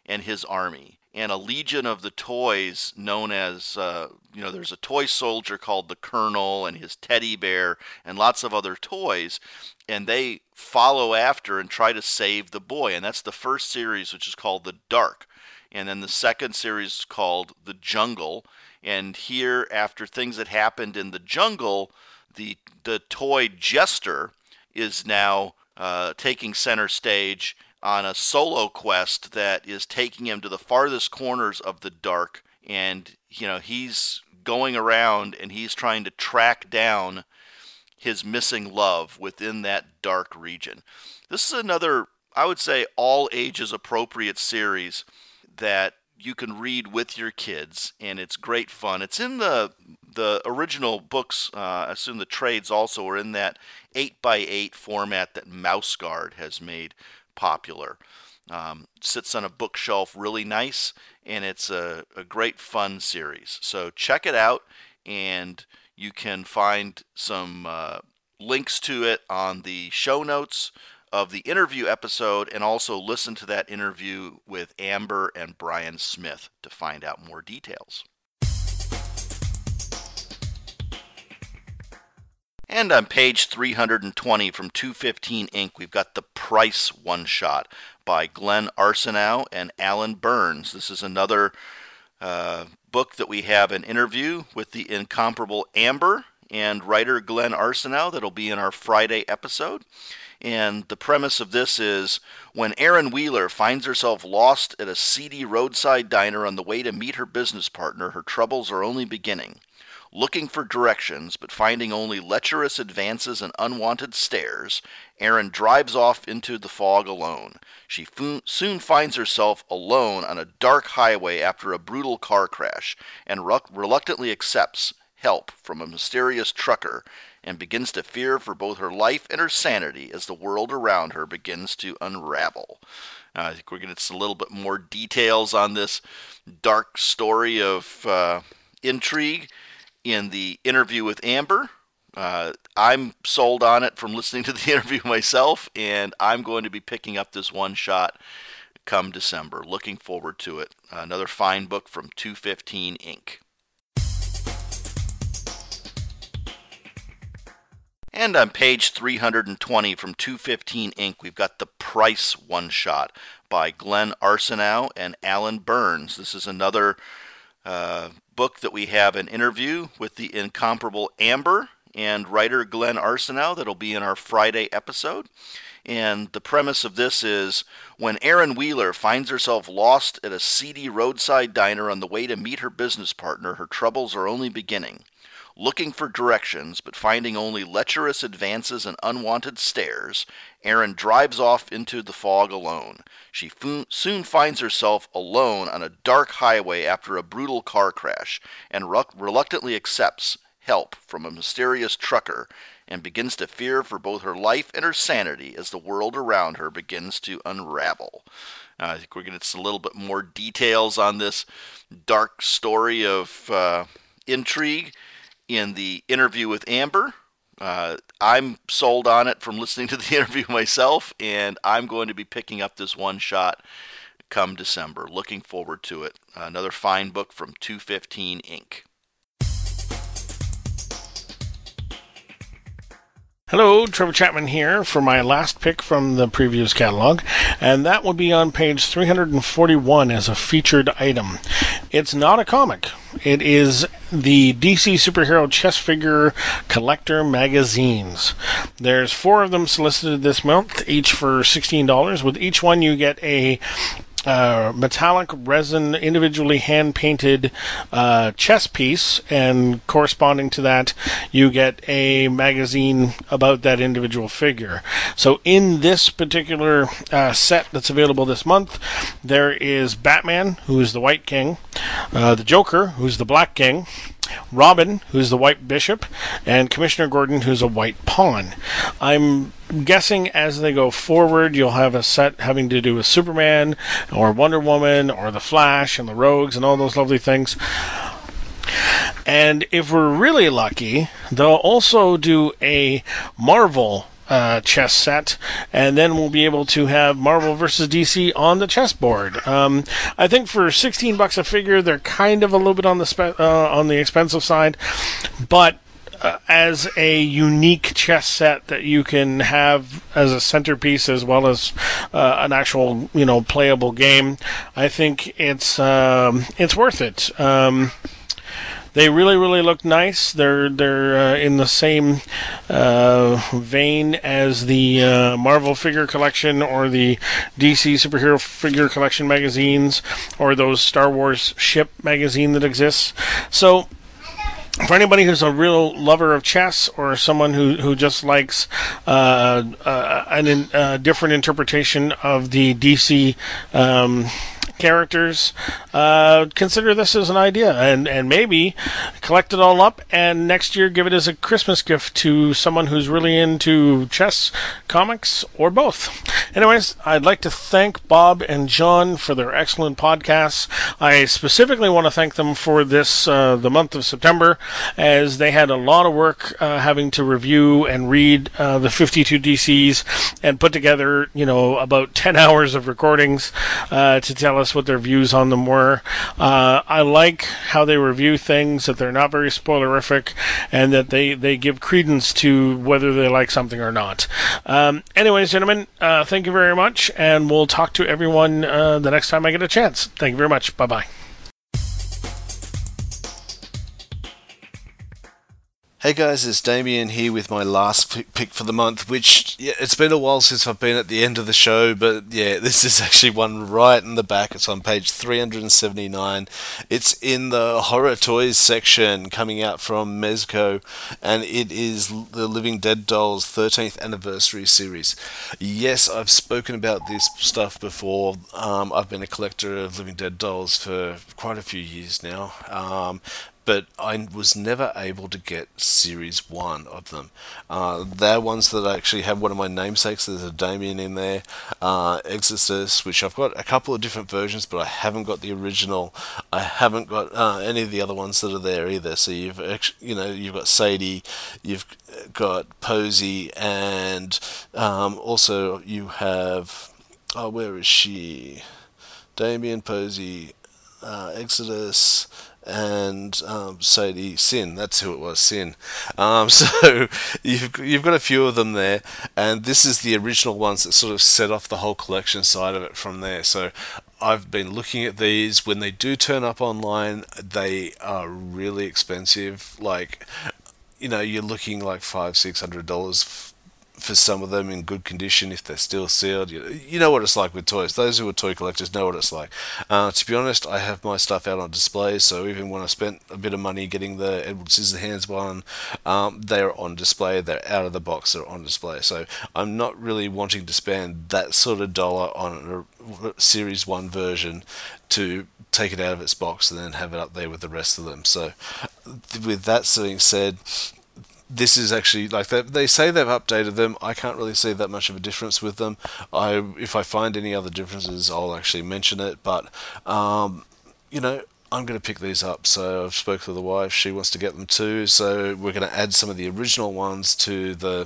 and his army. And a legion of the toys known as, there's a toy soldier called the Colonel and his teddy bear and lots of other toys. And they follow after and try to save the boy. And that's the first series, which is called The Dark. And then the second series is called The Jungle. And here, after things that happened in the jungle, the toy Jester is now taking center stage on a solo quest that is taking him to the farthest corners of the dark, and he's going around and he's trying to track down his missing love within that dark region. This is another, I would say, all ages appropriate series that you can read with your kids, and it's great fun. It's in the original books. I assume the trades also are in that 8x8 format that Mouse Guard has made popular. Sits on a bookshelf really nice, and it's a great fun series. So check it out, and you can find some links to it on the show notes of the interview episode, and also listen to that interview with Amber and Brian Smith to find out more details. And on page 320 from 215 Inc., we've got The Price one-shot by Glenn Arsenault and Alan Burns. This is another book that we have an interview with the incomparable Amber and writer Glenn Arsenault that'll be in our Friday episode. And the premise of this is, when Erin Wheeler finds herself lost at a seedy roadside diner on the way to meet her business partner, her troubles are only beginning. Looking for directions, but finding only lecherous advances and unwanted stares, Erin drives off into the fog alone. She soon finds herself alone on a dark highway after a brutal car crash, and reluctantly accepts help from a mysterious trucker, and begins to fear for both her life and her sanity as the world around her begins to unravel. I think we're going to get a little bit more details on this dark story of intrigue in the interview with Amber. I'm sold on it from listening to the interview myself, and I'm going to be picking up this one shot come December. Looking forward to it. Another fine book from 215 Inc. And on page 320 from 215 Inc., we've got The Price one-shot by Glenn Arsenault and Alan Burns. This is another book that we have an interview with the incomparable Amber and writer Glenn Arsenault that'll be in our Friday episode. And the premise of this is, when Erin Wheeler finds herself lost at a seedy roadside diner on the way to meet her business partner, her troubles are only beginning. Looking for directions, but finding only lecherous advances and unwanted stares, Erin drives off into the fog alone. She soon finds herself alone on a dark highway after a brutal car crash, and reluctantly accepts help from a mysterious trucker, and begins to fear for both her life and her sanity as the world around her begins to unravel. I think we're going to get a little bit more details on this dark story of intrigue in the interview with Amber. I'm sold on it from listening to the interview myself, and I'm going to be picking up this one shot come December. Looking forward to it. Another fine book from 215 Inc. Hello, Trevor Chapman here for my last pick from the previous catalog, and that will be on page 341 as a featured item. It's not a comic. It is the DC Superhero Chess Figure Collector Magazines. There's 4 of them solicited this month, each for $16. With each one you get a metallic resin individually hand-painted chess piece, and corresponding to that you get a magazine about that individual figure. So in this particular set that's available this month, there is Batman, who is the White King, the Joker, who's the Black King, Robin, who's the White Bishop, and Commissioner Gordon, who's a White Pawn. I'm guessing as they go forward, you'll have a set having to do with Superman, or Wonder Woman, or the Flash, and the Rogues, and all those lovely things. And if we're really lucky, they'll also do a Marvel chess set, and then we'll be able to have Marvel vs. DC on the chessboard. I think for $16 a figure, they're kind of a little bit on the expensive side, but as a unique chess set that you can have as a centerpiece as well as an actual, playable game, I think it's worth it. They really, really look nice. They're in the same vein as the Marvel figure collection or the DC superhero figure collection magazines or those Star Wars ship magazine that exists. So for anybody who's a real lover of chess or someone who just likes a different interpretation of the DC characters, consider this as an idea, and maybe collect it all up and next year give it as a Christmas gift to someone who's really into chess, comics, or both. Anyways, I'd like to thank Bob and John for their excellent podcasts. I specifically want to thank them for this, the month of September, as they had a lot of work having to review and read the 52 DCs and put together, about 10 hours of recordings to tell us what their views on them were. I like how they review things, that they're not very spoilerific, and that they give credence to whether they like something or not. Anyways, gentlemen, thank you very much, and we'll talk to everyone the next time I get a chance. Thank you very much. Bye-bye. Hey guys, it's Damien here with my last pick for the month, which, it's been a while since I've been at the end of the show, but this is actually one right in the back. It's on page 379. It's in the Horror Toys section, coming out from Mezco, and it is the Living Dead Dolls 13th Anniversary Series. Yes, I've spoken about this stuff before. I've been a collector of Living Dead Dolls for quite a few years now. But I was never able to get Series 1 of them. They're ones that I actually have one of my namesakes. There's a Damien in there. Exorcist, which I've got a couple of different versions, but I haven't got the original. I haven't got any of the other ones that are there either. So you've got Sadie, you've got Posey, and also you have, where is she? Damien, Posey, Exodus, and Sadie, Sin. That's who it was, Sin. So you've got a few of them there, and this is the original ones that sort of set off the whole collection side of it from there. So I've been looking at these. When they do turn up online, they are really expensive. Like, you're looking like $500-$600 for some of them in good condition if they're still sealed. You know what it's like with toys. Those who are toy collectors know what it's like. To be honest, I have my stuff out on display, so even when I spent a bit of money getting the Edward Scissorhands one, they're on display. They're out of the box. They're on display. So I'm not really wanting to spend that sort of dollar on a Series 1 version to take it out of its box and then have it up there with the rest of them. So with that being said, this is actually, like, they say they've updated them. I can't really see that much of a difference with them. If I find any other differences, I'll actually mention it. But, I'm going to pick these up. So I've spoken to the wife. She wants to get them too. So we're going to add some of the original ones to the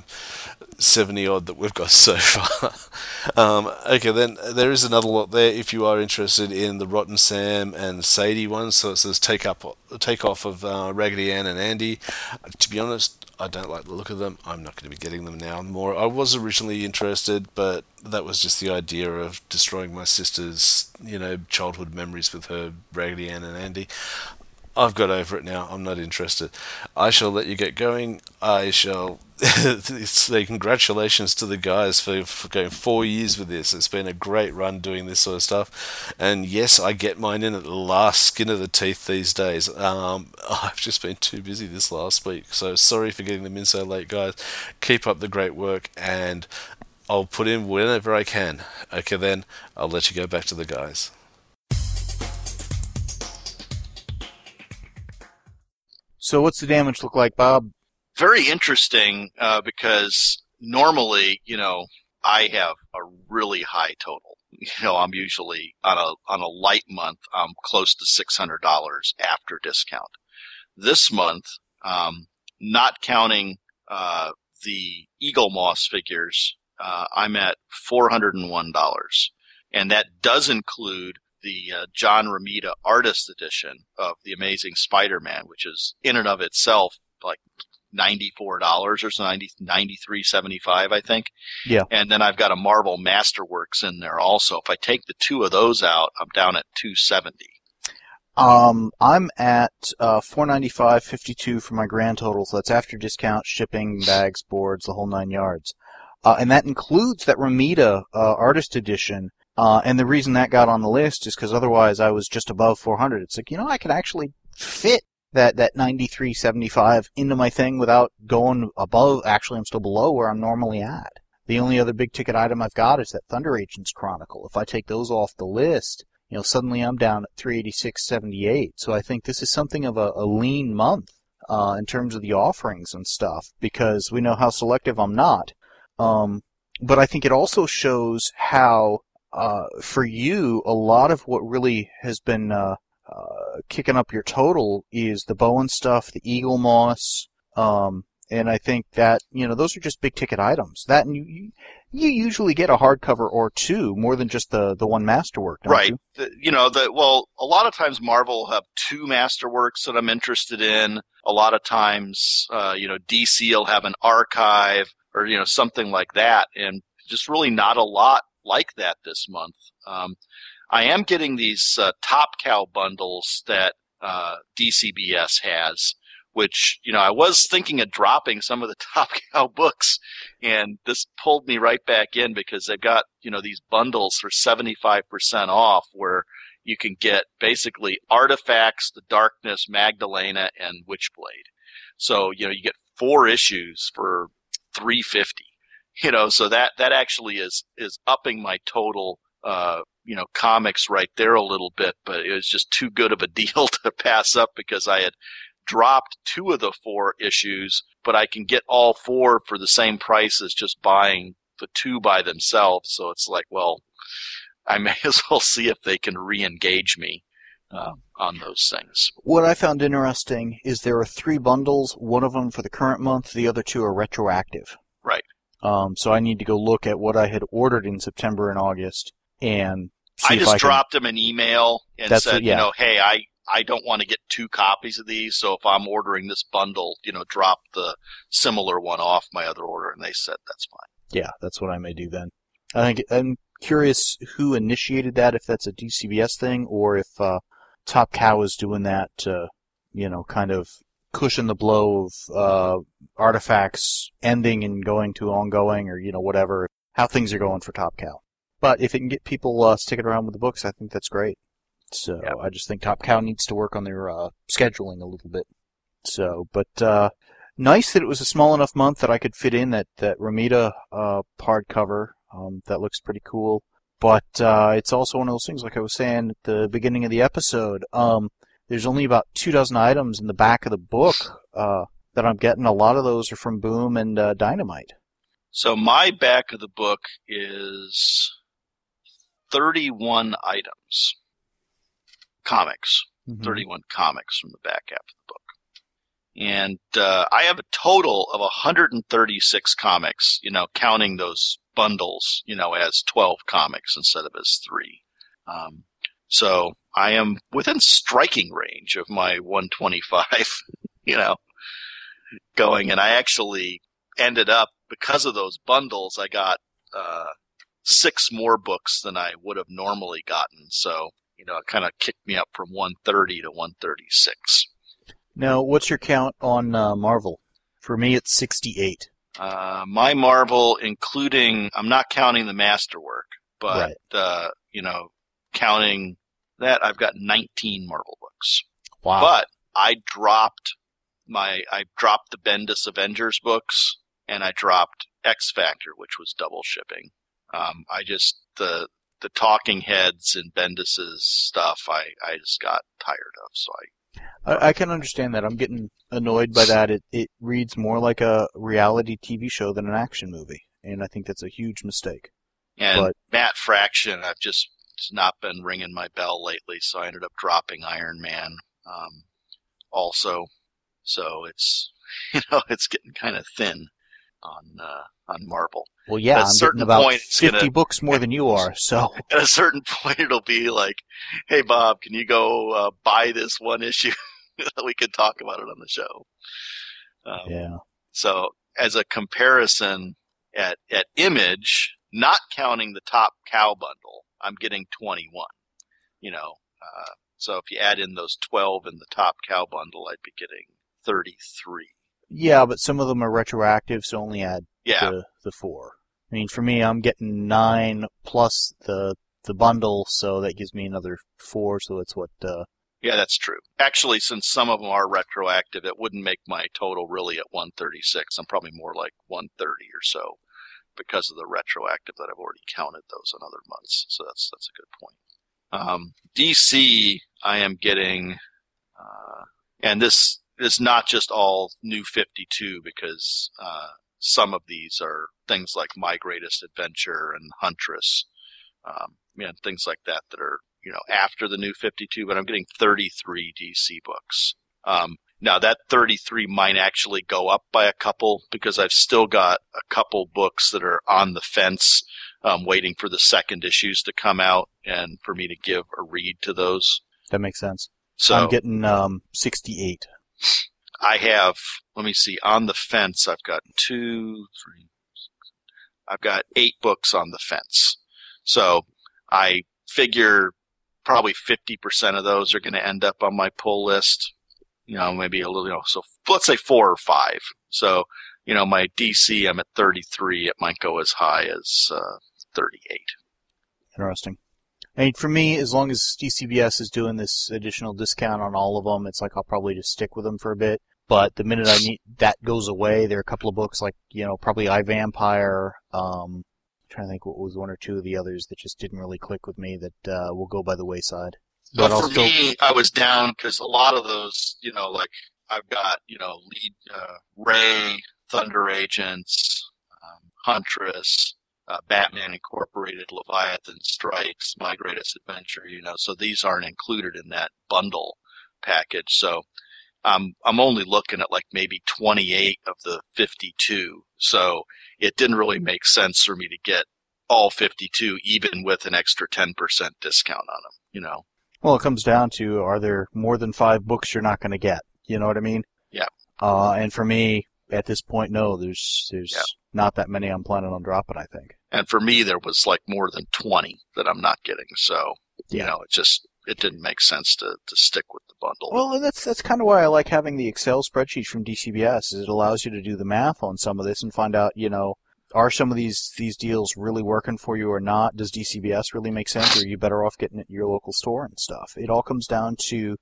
70-odd that we've got so far. Okay, then there is another lot there if you are interested in the Rotten Sam and Sadie ones. So it says take off of Raggedy Ann and Andy. To be honest, I don't like the look of them. I'm not going to be getting them now more. I was originally interested, but that was just the idea of destroying my sister's, childhood memories with her Raggedy Ann and Andy. I've got over it now. I'm not interested. I shall let you get going. I shall say congratulations to the guys for going 4 years with this. It's been a great run doing this sort of stuff. And yes, I get mine in at the last skin of the teeth these days. I've just been too busy this last week. So sorry for getting them in so late, guys. Keep up the great work, and I'll put in whenever I can. Okay, then I'll let you go back to the guys. So what's the damage look like, Bob? Very interesting, because normally, I have a really high total. I'm usually on a light month, I'm close to $600 after discount. This month, not counting the Eagle Moss figures, I'm at $401. And that does include the John Romita Artist Edition of The Amazing Spider-Man, which is in and of itself like $94 or so, $93.75, I think. Yeah. And then I've got a Marvel Masterworks in there also. If I take the two of those out, I'm down at $270. I'm at $495.52 for my grand total, so that's after discount, shipping, bags, boards, the whole 9 yards. And that includes that Romita Artist Edition. And the reason that got on the list is because otherwise I was just above 400. It's like, I could actually fit that 93.75 into my thing without going above. Actually, I'm still below where I'm normally at. The only other big ticket item I've got is that Thunder Agents Chronicle. If I take those off the list, suddenly I'm down at 386.78. So I think this is something of a lean month in terms of the offerings and stuff, because we know how selective I'm not. But I think it also shows how, for you, a lot of what really has been kicking up your total is the Bowen stuff, the Eagle Moss, and I think that, those are just big ticket items. That, and you usually get a hardcover or two, more than just the one Masterwork, don't right. you? Well, a lot of times Marvel will have two Masterworks that I'm interested in. A lot of times, DC will have an archive or, something like that, and just really not a lot like that this month. I am getting these Top Cow bundles that DCBS has, which, I was thinking of dropping some of the Top Cow books, and this pulled me right back in because they've got, these bundles for 75% off where you can get basically Artifacts, The Darkness, Magdalena, and Witchblade. So, you get 4 issues for $350. So that actually is upping my total, comics right there a little bit, but it was just too good of a deal to pass up because I had dropped 2 of the 4 issues, but I can get all 4 for the same price as just buying the 2 by themselves. So it's like, well, I may as well see if they can re-engage me on those things. What I found interesting is there are 3 bundles, one of them for the current month, the other 2 are retroactive. Right. So I need to go look at what I had ordered in September and August and see I if just I can... dropped them an email and said, yeah. Hey, I don't want to get 2 copies of these, so if I'm ordering this bundle, drop the similar one off my other order, and they said that's fine. Yeah, that's what I may do then. I'm curious who initiated that, if that's a DCBS thing, or if Top Cow is doing that to, kind of cushion the blow of Artifacts ending and going to ongoing, or, whatever, how things are going for Top Cow. But if it can get people sticking around with the books, I think that's great. So yeah. I just think Top Cow needs to work on their scheduling a little bit. So, but nice that it was a small enough month that I could fit in that Romita hardcover. That looks pretty cool. But it's also one of those things, like I was saying at the beginning of the episode. There's only about 24 items in the back of the book that I'm getting. A lot of those are from Boom and Dynamite. So my back of the book is 31 items. Comics. Mm-hmm. 31 comics from the back half of the book. And I have a total of 136 comics, counting those bundles, as 12 comics instead of as 3. So I am within striking range of my 125, going. And I actually ended up, because of those bundles, I got 6 more books than I would have normally gotten. So, it kind of kicked me up from 130 to 136. Now, what's your count on Marvel? For me, it's 68. My Marvel, including, I'm not counting the Masterwork, but, right. Counting that, I've got 19 Marvel books. Wow. But I dropped the Bendis Avengers books, and I dropped X Factor, which was double shipping. The Talking Heads and Bendis's stuff, I just got tired of, so I can understand that. I'm getting annoyed by that. It reads more like a reality TV show than an action movie, and I think that's a huge mistake. And Matt Fraction, it's not been ringing my bell lately, so I ended up dropping Iron Man also. So it's, it's getting kind of thin. on Marvel. Well, yeah, At a I'm certain getting about point, it's 50 gonna- books more than you are, so... At a certain point, it'll be like, "Hey, Bob, can you go buy this one issue? We can talk about it on the show." Yeah. So, as a comparison, at Image, not counting the Top Cow bundle, I'm getting 21. So if you add in those 12 in the Top Cow bundle, I'd be getting 33. Yeah, but some of them are retroactive, so only add Yeah. the 4. I mean, for me, I'm getting 9 plus the bundle, so that gives me another 4, so it's what... Yeah, that's true. Actually, since some of them are retroactive, it wouldn't make my total really at 136. I'm probably more like 130 or so because of the retroactive that I've already counted those in other months. So that's a good point. DC, I am getting, and this is not just all New 52 because some of these are things like My Greatest Adventure and Huntress, and things like that are after the New 52, but I'm getting 33 DC books. Now that 33 might actually go up by a couple because I've still got a couple books that are on the fence, waiting for the second issues to come out and for me to give a read to those. That makes sense. So I'm getting 68. I have, let me see, on the fence, I've got 8 books on the fence. So I figure probably 50% of those are going to end up on my pull list. Maybe a little, so let's say 4 or 5. So, my DC, I'm at 33. It might go as high as 38. Interesting. I mean, for me, as long as DCBS is doing this additional discount on all of them, it's like I'll probably just stick with them for a bit. But the minute that goes away, there are a couple of books like, probably iVampire, I'm trying to think what was 1 or 2 of the others that just didn't really click with me that will go by the wayside. But for me, I was down because a lot of those, like I've got, lead Ray, Thunder Agents, Huntress, Batman Incorporated, Leviathan Strikes, My Greatest Adventure, so these aren't included in that bundle package. So I'm only looking at like maybe 28 of the 52. So it didn't really make sense for me to get all 52, even with an extra 10% discount on them, Well, it comes down to, are there more than 5 books you're not going to get? You know what I mean? Yeah. And for me, at this point, no, there's not that many I'm planning on dropping, I think. And for me, there was like more than 20 that I'm not getting. So, it didn't make sense to stick with the bundle. Well, and that's kind of why I like having the Excel spreadsheet from DCBS, is it allows you to do the math on some of this and find out, are some of these deals really working for you or not? Does DCBS really make sense, or are you better off getting it at your local store and stuff? It all comes down to,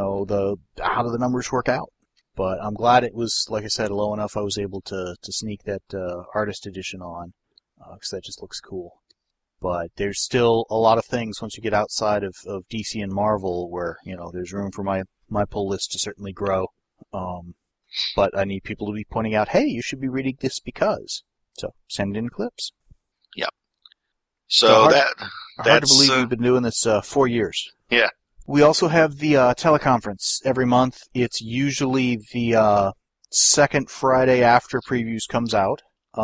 how do the numbers work out? But I'm glad it was, like I said, low enough I was able to sneak that artist edition on, because that just looks cool. But there's still a lot of things once you get outside of DC and Marvel where, there's room for my pull list to certainly grow. But I need people to be pointing out, hey, you should be reading this because. So send in clips. Yep. So hard to believe we've been doing this 4 years. Yeah. We also have the teleconference every month. It's usually the second Friday after previews comes out.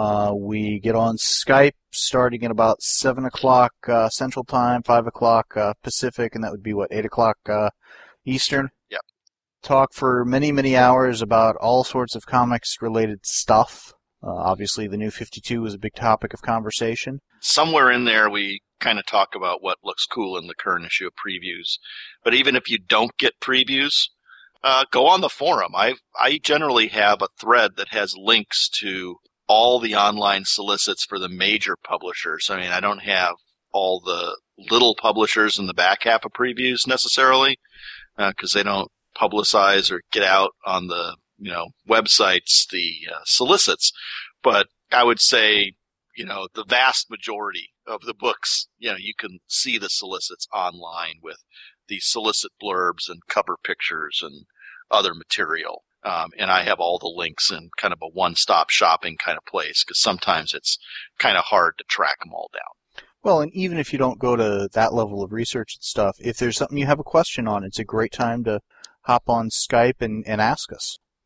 We get on Skype starting at about 7 o'clock Central Time, 5 o'clock Pacific, and that would be, 8 o'clock Eastern? Yep. Talk for many, many hours about all sorts of comics-related stuff. Obviously, the New 52 is a big topic of conversation. Somewhere in there, we kind of talk about what looks cool in the current issue of previews. But even if you don't get previews, go on the forum. I generally have a thread that has links to all the online solicits for the major publishers. I mean, I don't have all the little publishers in the back half of previews necessarily, because they don't publicize or get out on the websites the solicits. But I would say, the vast majority of the books, you can see the solicits online with the solicit blurbs and cover pictures and other material. And I have all the links in kind of a one-stop shopping kind of place because sometimes it's kind of hard to track them all down. Well, and even if you don't go to that level of research and stuff, if there's something you have a question on, it's a great time to hop on Skype and ask us.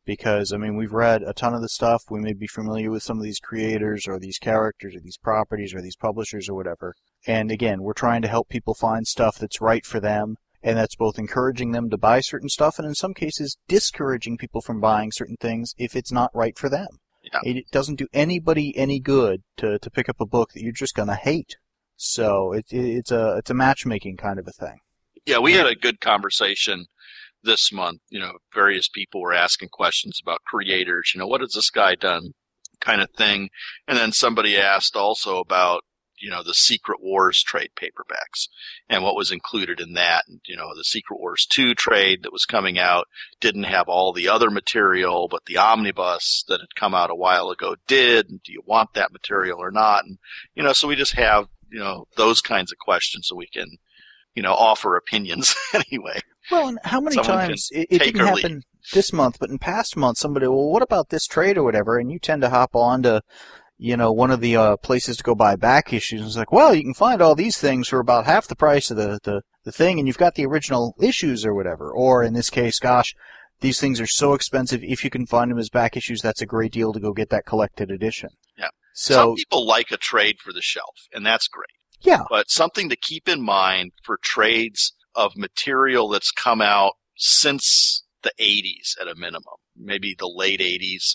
Because, I mean, we've read a ton of the stuff. We may be familiar with some of these creators or these characters or these properties or these publishers or whatever. And again, we're trying to help people find stuff that's right for them. And that's both encouraging them to buy certain stuff and in some cases discouraging people from buying certain things if it's not right for them. Yeah. It doesn't do anybody any good to pick up a book that you're just going to hate. So it's a matchmaking kind of a thing. Yeah, we had a good conversation this month. Various people were asking questions about creators. What has this guy done, kind of thing. And then somebody asked also about the Secret Wars trade paperbacks and what was included in that. And, the Secret Wars 2 trade that was coming out didn't have all the other material, but the omnibus that had come out a while ago did. And do you want that material or not? And, so we just have, those kinds of questions so we can, offer opinions anyway. Well, and how many Someone times can it take didn't or happen leave. this month, but in past months, somebody, well, what about this trade or whatever? And you tend to hop on to one of the places to go buy back issues. And it's like, well, you can find all these things for about half the price of the thing, and you've got the original issues or whatever. Or in this case, gosh, these things are so expensive. If you can find them as back issues, that's a great deal to go get that collected edition. Yeah. So Some people like a trade for the shelf, and that's great. yeah, But something to keep in mind for trades of material that's come out since the 80s at a minimum, maybe the late 80s.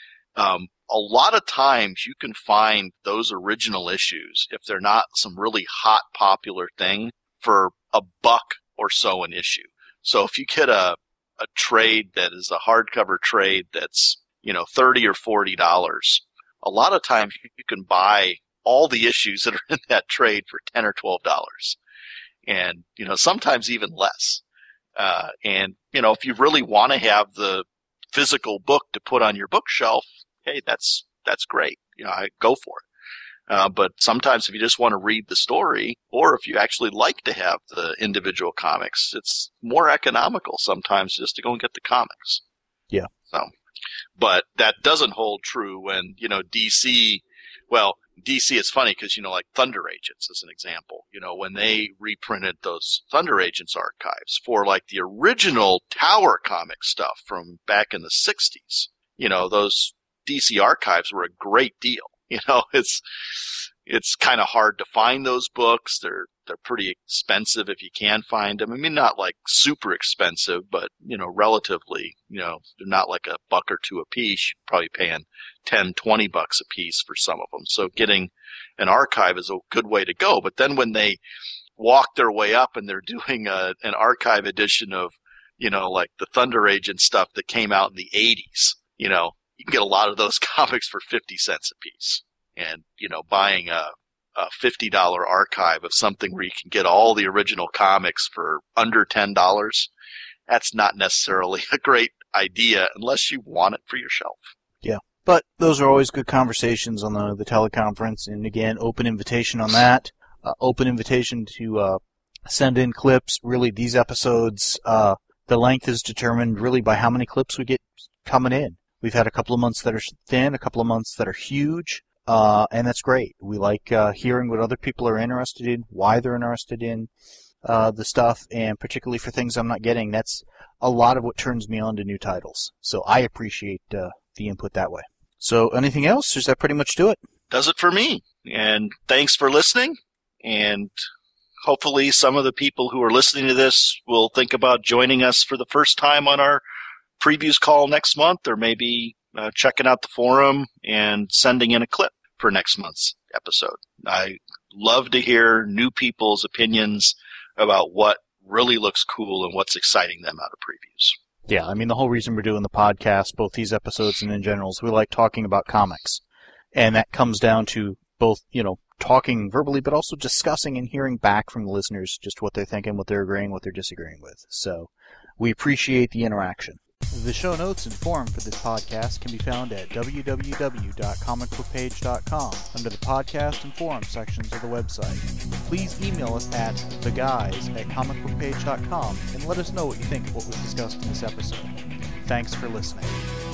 A lot of times you can find those original issues, if they're not some really hot popular thing, for $1 or so an issue. So if you get a trade that is a hardcover trade that's, $30 or $40, a lot of times you can buy all the issues that are in that trade for $10 or $12. And, sometimes even less. And, if you really want to have the physical book to put on your bookshelf, hey, that's great. I go for it. But sometimes if you just want to read the story, or if you actually like to have the individual comics, it's more economical sometimes just to go and get the comics. Yeah. So, but that doesn't hold true when, DC, DC is funny because, like Thunder Agents as an example, when they reprinted those Thunder Agents archives for like the original Tower comic stuff from back in the 60s, those DC archives were a great deal. It's kind of hard to find those books. They're pretty expensive if you can find them. I mean, not like super expensive, but, relatively, they're not like $1 or $2 a piece. You're probably paying $10, $20 a piece for some of them. So getting an archive is a good way to go. But then when they walk their way up and they're doing an archive edition of, like the Thunder Agent stuff that came out in the 80s, you can get a lot of those comics for 50 cents a piece. And, buying a $50 archive of something where you can get all the original comics for under $10, that's not necessarily a great idea unless you want it for your shelf. yeah. But those are always good conversations on the teleconference. And again, open invitation on that. Open invitation to send in clips. Really, these episodes, the length is determined really by how many clips we get coming in. We've had a couple of months that are thin, a couple of months that are huge, and that's great. We like hearing what other people are interested in, why they're interested in the stuff, and particularly for things I'm not getting. That's a lot of what turns me on to new titles. So I appreciate the input that way. So anything else? Does that pretty much do it? Does it for me. And thanks for listening. And hopefully some of the people who are listening to this will think about joining us for the first time on our previews call next month, or maybe checking out the forum and sending in a clip for next month's episode. I love to hear new people's opinions about what really looks cool and what's exciting them out of previews. Yeah, I mean, the whole reason we're doing the podcast, both these episodes and in general, is we like talking about comics. And that comes down to both, talking verbally, but also discussing and hearing back from the listeners just what they're thinking, what they're agreeing, what they're disagreeing with. So we appreciate the interaction. The show notes and forum for this podcast can be found at www.comicbookpage.com under the podcast and forum sections of the website. Please email us at theguys@comicbookpage.com and let us know what you think of what was discussed in this episode. Thanks for listening.